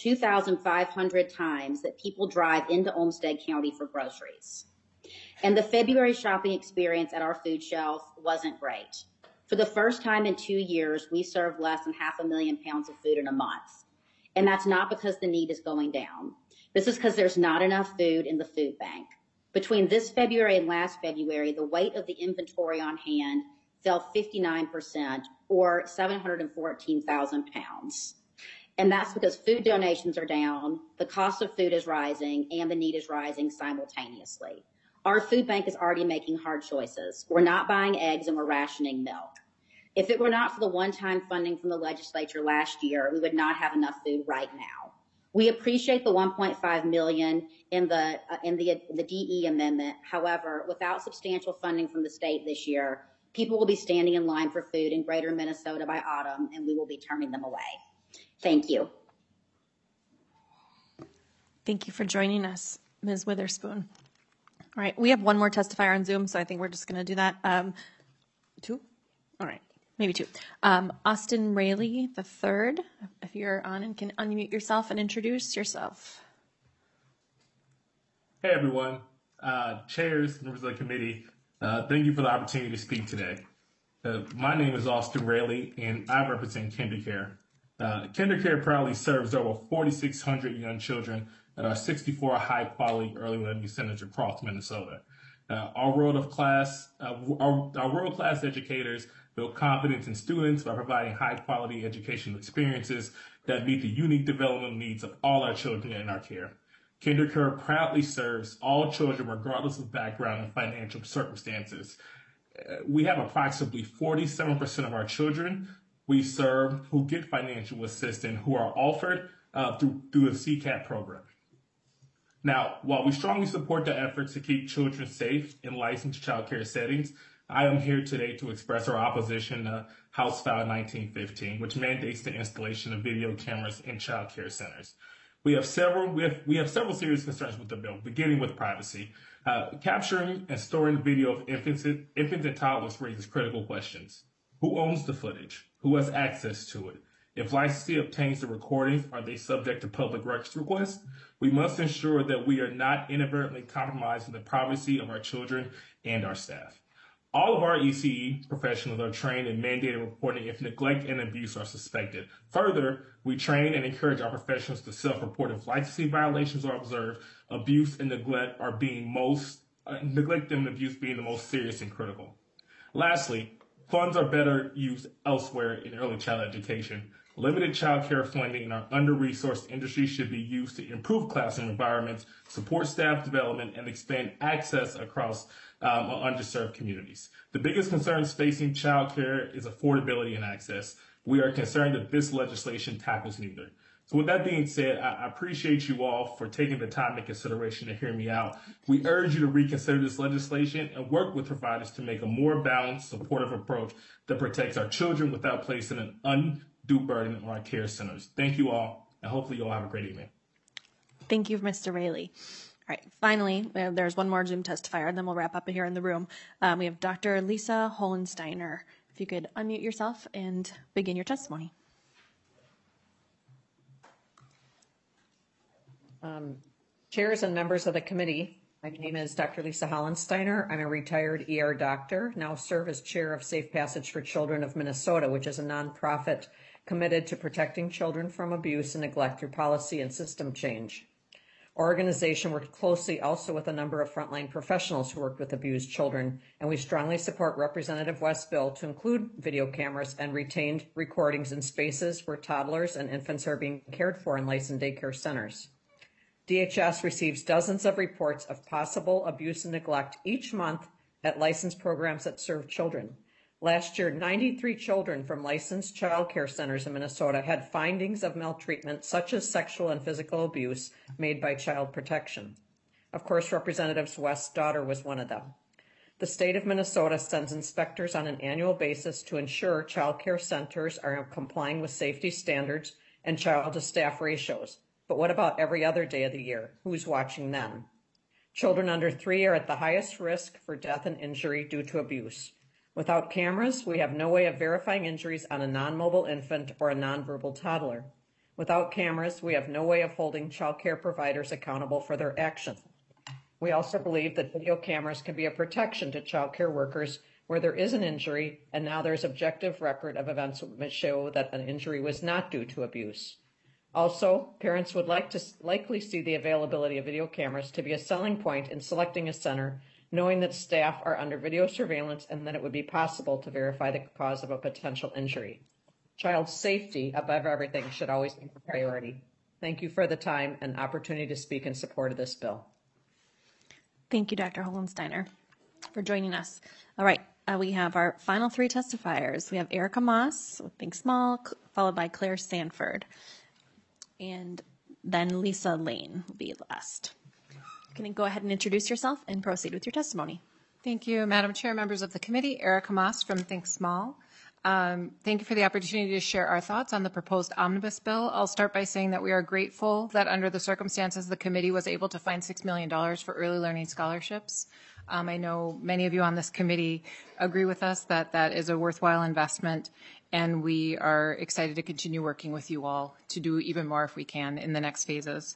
2,500 times that people drive into Olmsted County for groceries. And the February shopping experience at our food shelf wasn't great. For the first time in 2 years, we served less than 500,000 pounds of food in a month. And that's not because the need is going down. This is because there's not enough food in the food bank. Between this February and last February, the weight of the inventory on hand fell 59%, or 714,000 pounds. And that's because food donations are down, the cost of food is rising, and the need is rising simultaneously. Our food bank is already making hard choices. We're not buying eggs and we're rationing milk. If it were not for the one-time funding from the legislature last year, we would not have enough food right now. We appreciate the $1.5 million in the DE amendment. However, without substantial funding from the state this year, people will be standing in line for food in greater Minnesota by autumn, and we will be turning them away. Thank you. Thank you for joining us, Ms. Witherspoon. All right, we have one more testifier on Zoom, so I think we're just going to do that. Two? All right, maybe two. Austin Rayleigh III, if you're on and can unmute yourself and introduce yourself. Hey, everyone. Chairs, members of the committee, thank you for the opportunity to speak today. My name is Austin Rayleigh, and I represent KinderCare. KinderCare proudly serves over 4,600 young children at our 64 high-quality early learning centers across Minnesota. Our world-class educators build confidence in students by providing high-quality educational experiences that meet the unique developmental needs of all our children in our care. KinderCare proudly serves all children regardless of background and financial circumstances. We have approximately 47% of our children we serve who get financial assistance who are offered through the CCAP program. Now, while we strongly support the efforts to keep children safe in licensed child care settings, I am here today to express our opposition to House File 1915, which mandates the installation of video cameras in child care centers. We have several serious concerns with the bill, beginning with privacy. Capturing and storing video of infants and toddlers raises critical questions. Who owns the footage? Who has access to it? If licensee obtains the recordings, are they subject to public records requests? We must ensure that we are not inadvertently compromising the privacy of our children and our staff. All of our ECE professionals are trained in mandated reporting if neglect and abuse are suspected. Further, we train and encourage our professionals to self-report if licensee violations are observed, abuse and neglect are neglect and abuse being the most serious and critical. Lastly, funds are better used elsewhere in early child education. Limited child care funding in our under-resourced industry should be used to improve classroom environments, support staff development, and expand access across underserved communities. The biggest concerns facing child care is affordability and access. We are concerned that this legislation tackles neither. So with that being said, I appreciate you all for taking the time and consideration to hear me out. We urge you to reconsider this legislation and work with providers to make a more balanced, supportive approach that protects our children without placing an undue burden on our care centers. Thank you all, and hopefully you all have a great evening. Thank you, Mr. Raley. All right, finally, there's one more Zoom testifier, and then we'll wrap up here in the room. We have Dr. Lisa Holensteiner. If you could unmute yourself and begin your testimony. Chairs and members of the committee, my name is Dr. Lisa Holensteiner. I'm a retired ER doctor, now serve as chair of Safe Passage for Children of Minnesota, which is a nonprofit committed to protecting children from abuse and neglect through policy and system change. Our organization worked closely also with a number of frontline professionals who worked with abused children, and we strongly support Representative West's bill to include video cameras and retained recordings in spaces where toddlers and infants are being cared for in licensed daycare centers. DHS receives dozens of reports of possible abuse and neglect each month at licensed programs that serve children. Last year, 93 children from licensed child care centers in Minnesota had findings of maltreatment, such as sexual and physical abuse, made by Child Protection. Of course, Representative West's daughter was one of them. The state of Minnesota sends inspectors on an annual basis to ensure child care centers are complying with safety standards and child-to-staff ratios. But what about every other day of the year? Who's watching them? Children under 3 are at the highest risk for death and injury due to abuse. Without cameras, we have no way of verifying injuries on a non-mobile infant or a nonverbal toddler. Without cameras, we have no way of holding child care providers accountable for their actions. We also believe that video cameras can be a protection to child care workers where there is an injury, and now there's objective record of events that show that an injury was not due to abuse. Also, parents would likely see the availability of video cameras to be a selling point in selecting a center, knowing that staff are under video surveillance and that it would be possible to verify the cause of a potential injury. Child safety above everything should always be a priority. Thank you for the time and opportunity to speak in support of this bill. Thank you, Dr. Holensteiner, for joining us. All right, we have our final 3 testifiers. We have Erica Moss with Think Small, followed by Claire Sanford, and then Lisa Lane will be last. Can you go ahead and introduce yourself and proceed with your testimony? Thank you, Madam Chair, members of the committee. Erica Moss from Think Small. Thank you for the opportunity to share our thoughts on the proposed omnibus bill. I'll start by saying that we are grateful that under the circumstances, the committee was able to find $6 million for early learning scholarships. I know many of you on this committee agree with us that that is a worthwhile investment, and we are excited to continue working with you all to do even more if we can in the next phases.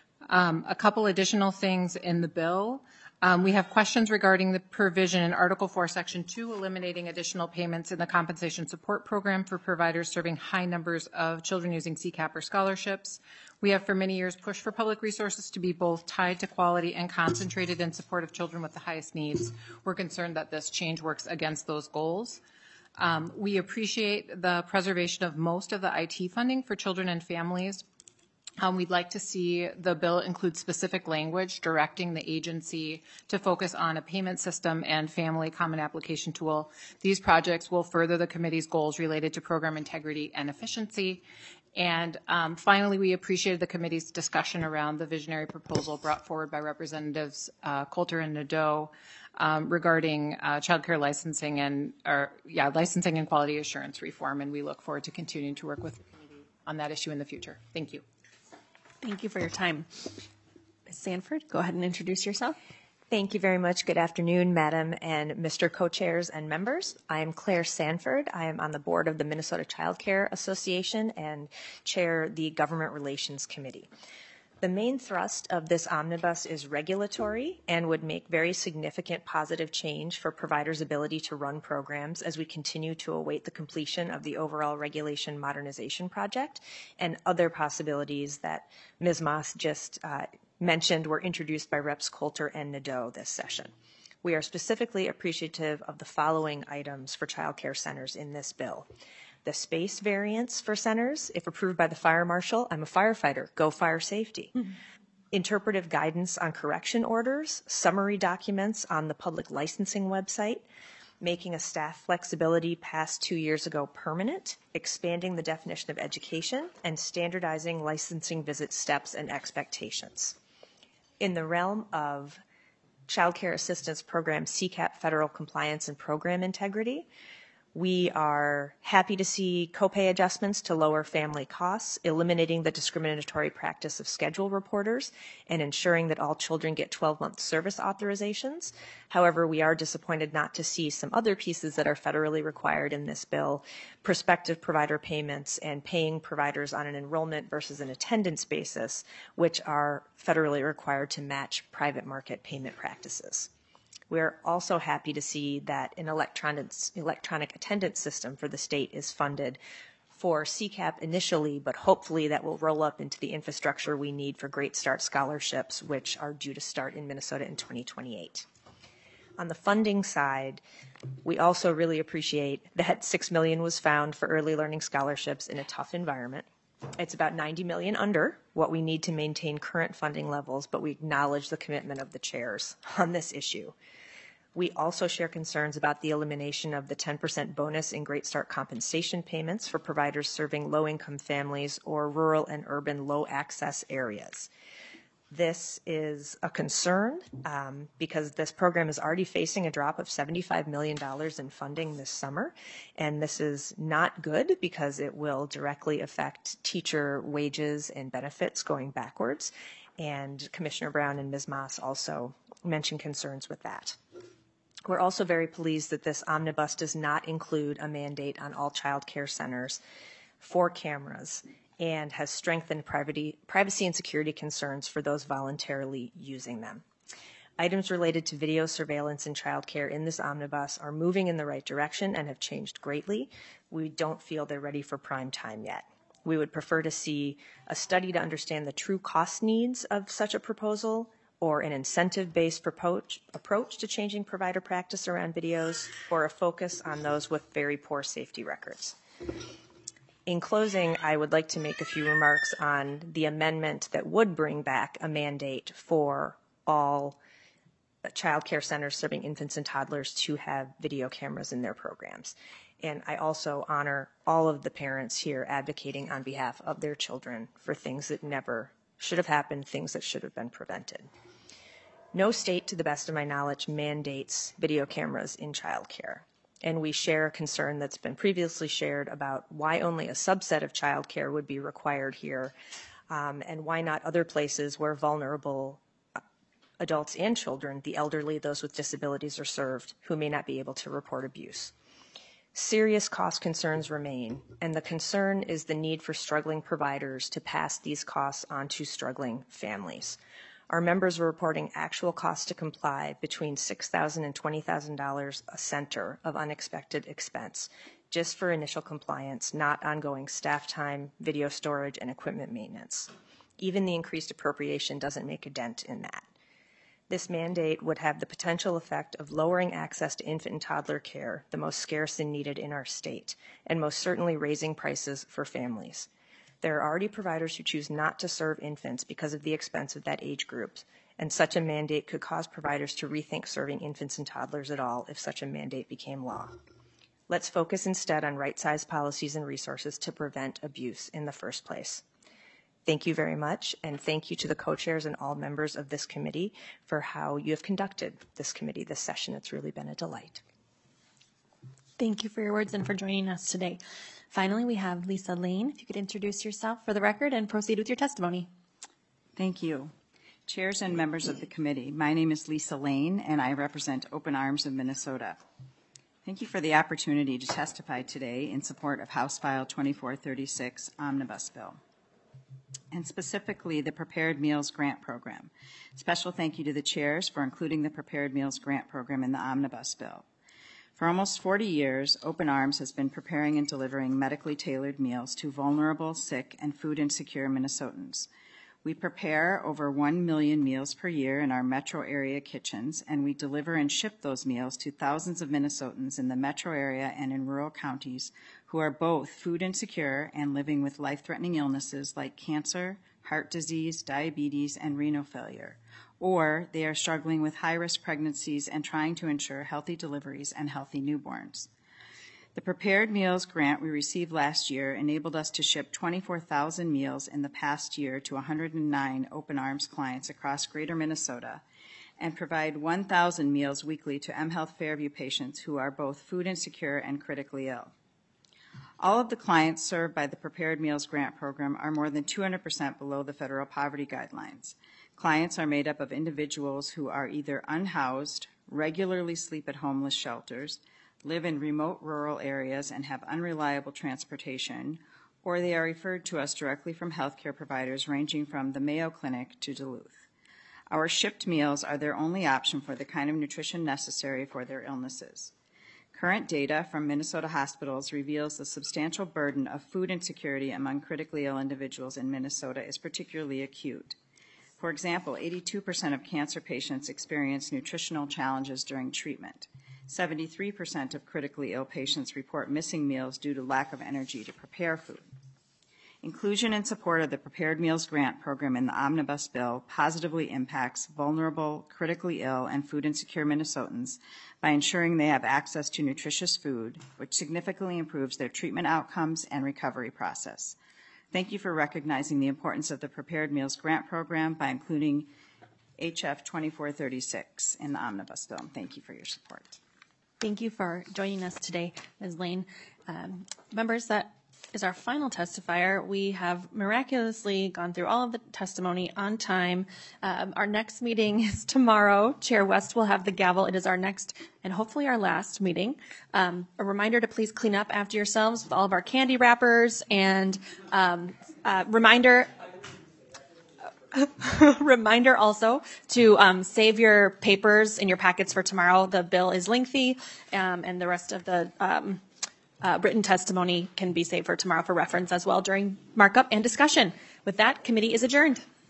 A couple additional things in the bill. We have questions regarding the provision in Article 4, Section 2, eliminating additional payments in the compensation support program for providers serving high numbers of children using CCAP or scholarships. We have for many years pushed for public resources to be both tied to quality and concentrated in support of children with the highest needs. We're concerned that this change works against those goals. We appreciate the preservation of most of the IT funding for children and families. We'd like to see the bill include specific language directing the agency to focus on a payment system and family common application tool. These projects will further the committee's goals related to program integrity and efficiency. And finally, we appreciated the committee's discussion around the visionary proposal brought forward by Representatives Coulter and Nadeau regarding child care licensing and licensing and quality assurance reform. And we look forward to continuing to work with the committee on that issue in the future. Thank you. Thank you for your time. Ms. Sanford, go ahead and introduce yourself. Thank you very much. Good afternoon, Madam and Mr. Co-Chairs and members. I am Claire Sanford. I am on the board of the Minnesota Child Care Association and chair the Government Relations Committee. The main thrust of this omnibus is regulatory and would make very significant positive change for providers' ability to run programs as we continue to await the completion of the overall regulation modernization project, and other possibilities that Ms. Moss just mentioned were introduced by Reps. Coulter and Nadeau this session. We are specifically appreciative of the following items for child care centers in this bill. The space variance for centers, if approved by the fire marshal, I'm a firefighter, go fire safety. Mm-hmm. Interpretive guidance on correction orders, summary documents on the public licensing website, making a staff flexibility passed 2 years ago permanent, expanding the definition of education, and standardizing licensing visit steps and expectations. In the realm of Child Care Assistance Program CCAP federal compliance and program integrity, we are happy to see copay adjustments to lower family costs, eliminating the discriminatory practice of schedule reporters, and ensuring that all children get 12-month service authorizations. However, we are disappointed not to see some other pieces that are federally required in this bill, prospective provider payments and paying providers on an enrollment versus an attendance basis, which are federally required to match private market payment practices. We're also happy to see that an electronic attendance system for the state is funded for CCAP initially, but hopefully that will roll up into the infrastructure we need for Great Start scholarships, which are due to start in Minnesota in 2028. On the funding side, we also really appreciate that $6 million was found for early learning scholarships in a tough environment. It's about $90 million under what we need to maintain current funding levels, but we acknowledge the commitment of the chairs on this issue. We also share concerns about the elimination of the 10% bonus in Great Start compensation payments for providers serving low-income families or rural and urban low-access areas. This is a concern because this program is already facing a drop of $75 million in funding this summer, and this is not good because it will directly affect teacher wages and benefits going backwards, and Commissioner Brown and Ms. Moss also mentioned concerns with that. We're also very pleased that this omnibus does not include a mandate on all child care centers for cameras and has strengthened privacy and security concerns for those voluntarily using them. Items related to video surveillance and child care in this omnibus are moving in the right direction and have changed greatly. We don't feel they're ready for prime time yet. We would prefer to see a study to understand the true cost needs of such a proposal, or an incentive-based approach to changing provider practice around videos, or a focus on those with very poor safety records. In closing, I would like to make a few remarks on the amendment that would bring back a mandate for all child care centers serving infants and toddlers to have video cameras in their programs. And I also honor all of the parents here advocating on behalf of their children for things that never should have happened, things that should have been prevented. No state, to the best of my knowledge, mandates video cameras in child care. And we share a concern that's been previously shared about why only a subset of child care would be required here, and why not other places where vulnerable adults and children, the elderly, those with disabilities, are served who may not be able to report abuse. Serious cost concerns remain, and the concern is the need for struggling providers to pass these costs on to struggling families. Our members are reporting actual costs to comply between $6,000 and $20,000 a center of unexpected expense, just for initial compliance, not ongoing staff time, video storage, and equipment maintenance. Even the increased appropriation doesn't make a dent in that. This mandate would have the potential effect of lowering access to infant and toddler care, the most scarce and needed in our state, and most certainly raising prices for families. There are already providers who choose not to serve infants because of the expense of that age group, and such a mandate could cause providers to rethink serving infants and toddlers at all if such a mandate became law. Let's focus instead on right-sized policies and resources to prevent abuse in the first place. Thank you very much, and thank you to the co-chairs and all members of this committee for how you have conducted this committee this session. It's really been a delight. Thank you for your words and for joining us today. Finally, we have Lisa Lane. If you could introduce yourself for the record and proceed with your testimony. Thank you. Chairs and members of the committee, my name is Lisa Lane, and I represent Open Arms of Minnesota. Thank you for the opportunity to testify today in support of House File 2436 Omnibus Bill, and specifically the Prepared Meals Grant Program. Special thank you to the chairs for including the Prepared Meals Grant Program in the Omnibus Bill. For almost 40 years, Open Arms has been preparing and delivering medically tailored meals to vulnerable, sick, and food insecure Minnesotans. We prepare over 1 million meals per year in our metro area kitchens, and we deliver and ship those meals to thousands of Minnesotans in the metro area and in rural counties who are both food insecure and living with life-threatening illnesses like cancer, heart disease, diabetes, and renal failure, or they are struggling with high-risk pregnancies and trying to ensure healthy deliveries and healthy newborns. The Prepared Meals grant we received last year enabled us to ship 24,000 meals in the past year to 109 Open Arms clients across Greater Minnesota and provide 1,000 meals weekly to mHealth Fairview patients who are both food insecure and critically ill. All of the clients served by the Prepared Meals grant program are more than 200% below the federal poverty guidelines. Clients are made up of individuals who are either unhoused, regularly sleep at homeless shelters, live in remote rural areas and have unreliable transportation, or they are referred to us directly from healthcare providers ranging from the Mayo Clinic to Duluth. Our shipped meals are their only option for the kind of nutrition necessary for their illnesses. Current data from Minnesota hospitals reveals the substantial burden of food insecurity among critically ill individuals in Minnesota is particularly acute. For example, 82% of cancer patients experience nutritional challenges during treatment. 73% of critically ill patients report missing meals due to lack of energy to prepare food. Inclusion and support of the Prepared Meals Grant program in the Omnibus Bill positively impacts vulnerable, critically ill, and food insecure Minnesotans by ensuring they have access to nutritious food, which significantly improves their treatment outcomes and recovery process. Thank you for recognizing the importance of the Prepared Meals Grant program by including HF 2436 in the Omnibus Bill. Thank you for your support. Thank you for joining us today, Ms. Lane. Members, that is our final testifier. We have miraculously gone through all of the testimony on time. Our next meeting is tomorrow. Chair West will have the gavel. It is our next and hopefully our last meeting. A reminder to please clean up after yourselves with all of our candy wrappers, and reminder also to save your papers in your packets for tomorrow. The bill is lengthy, and the rest of the written testimony can be saved for tomorrow for reference as well during markup and discussion. With that, committee is adjourned.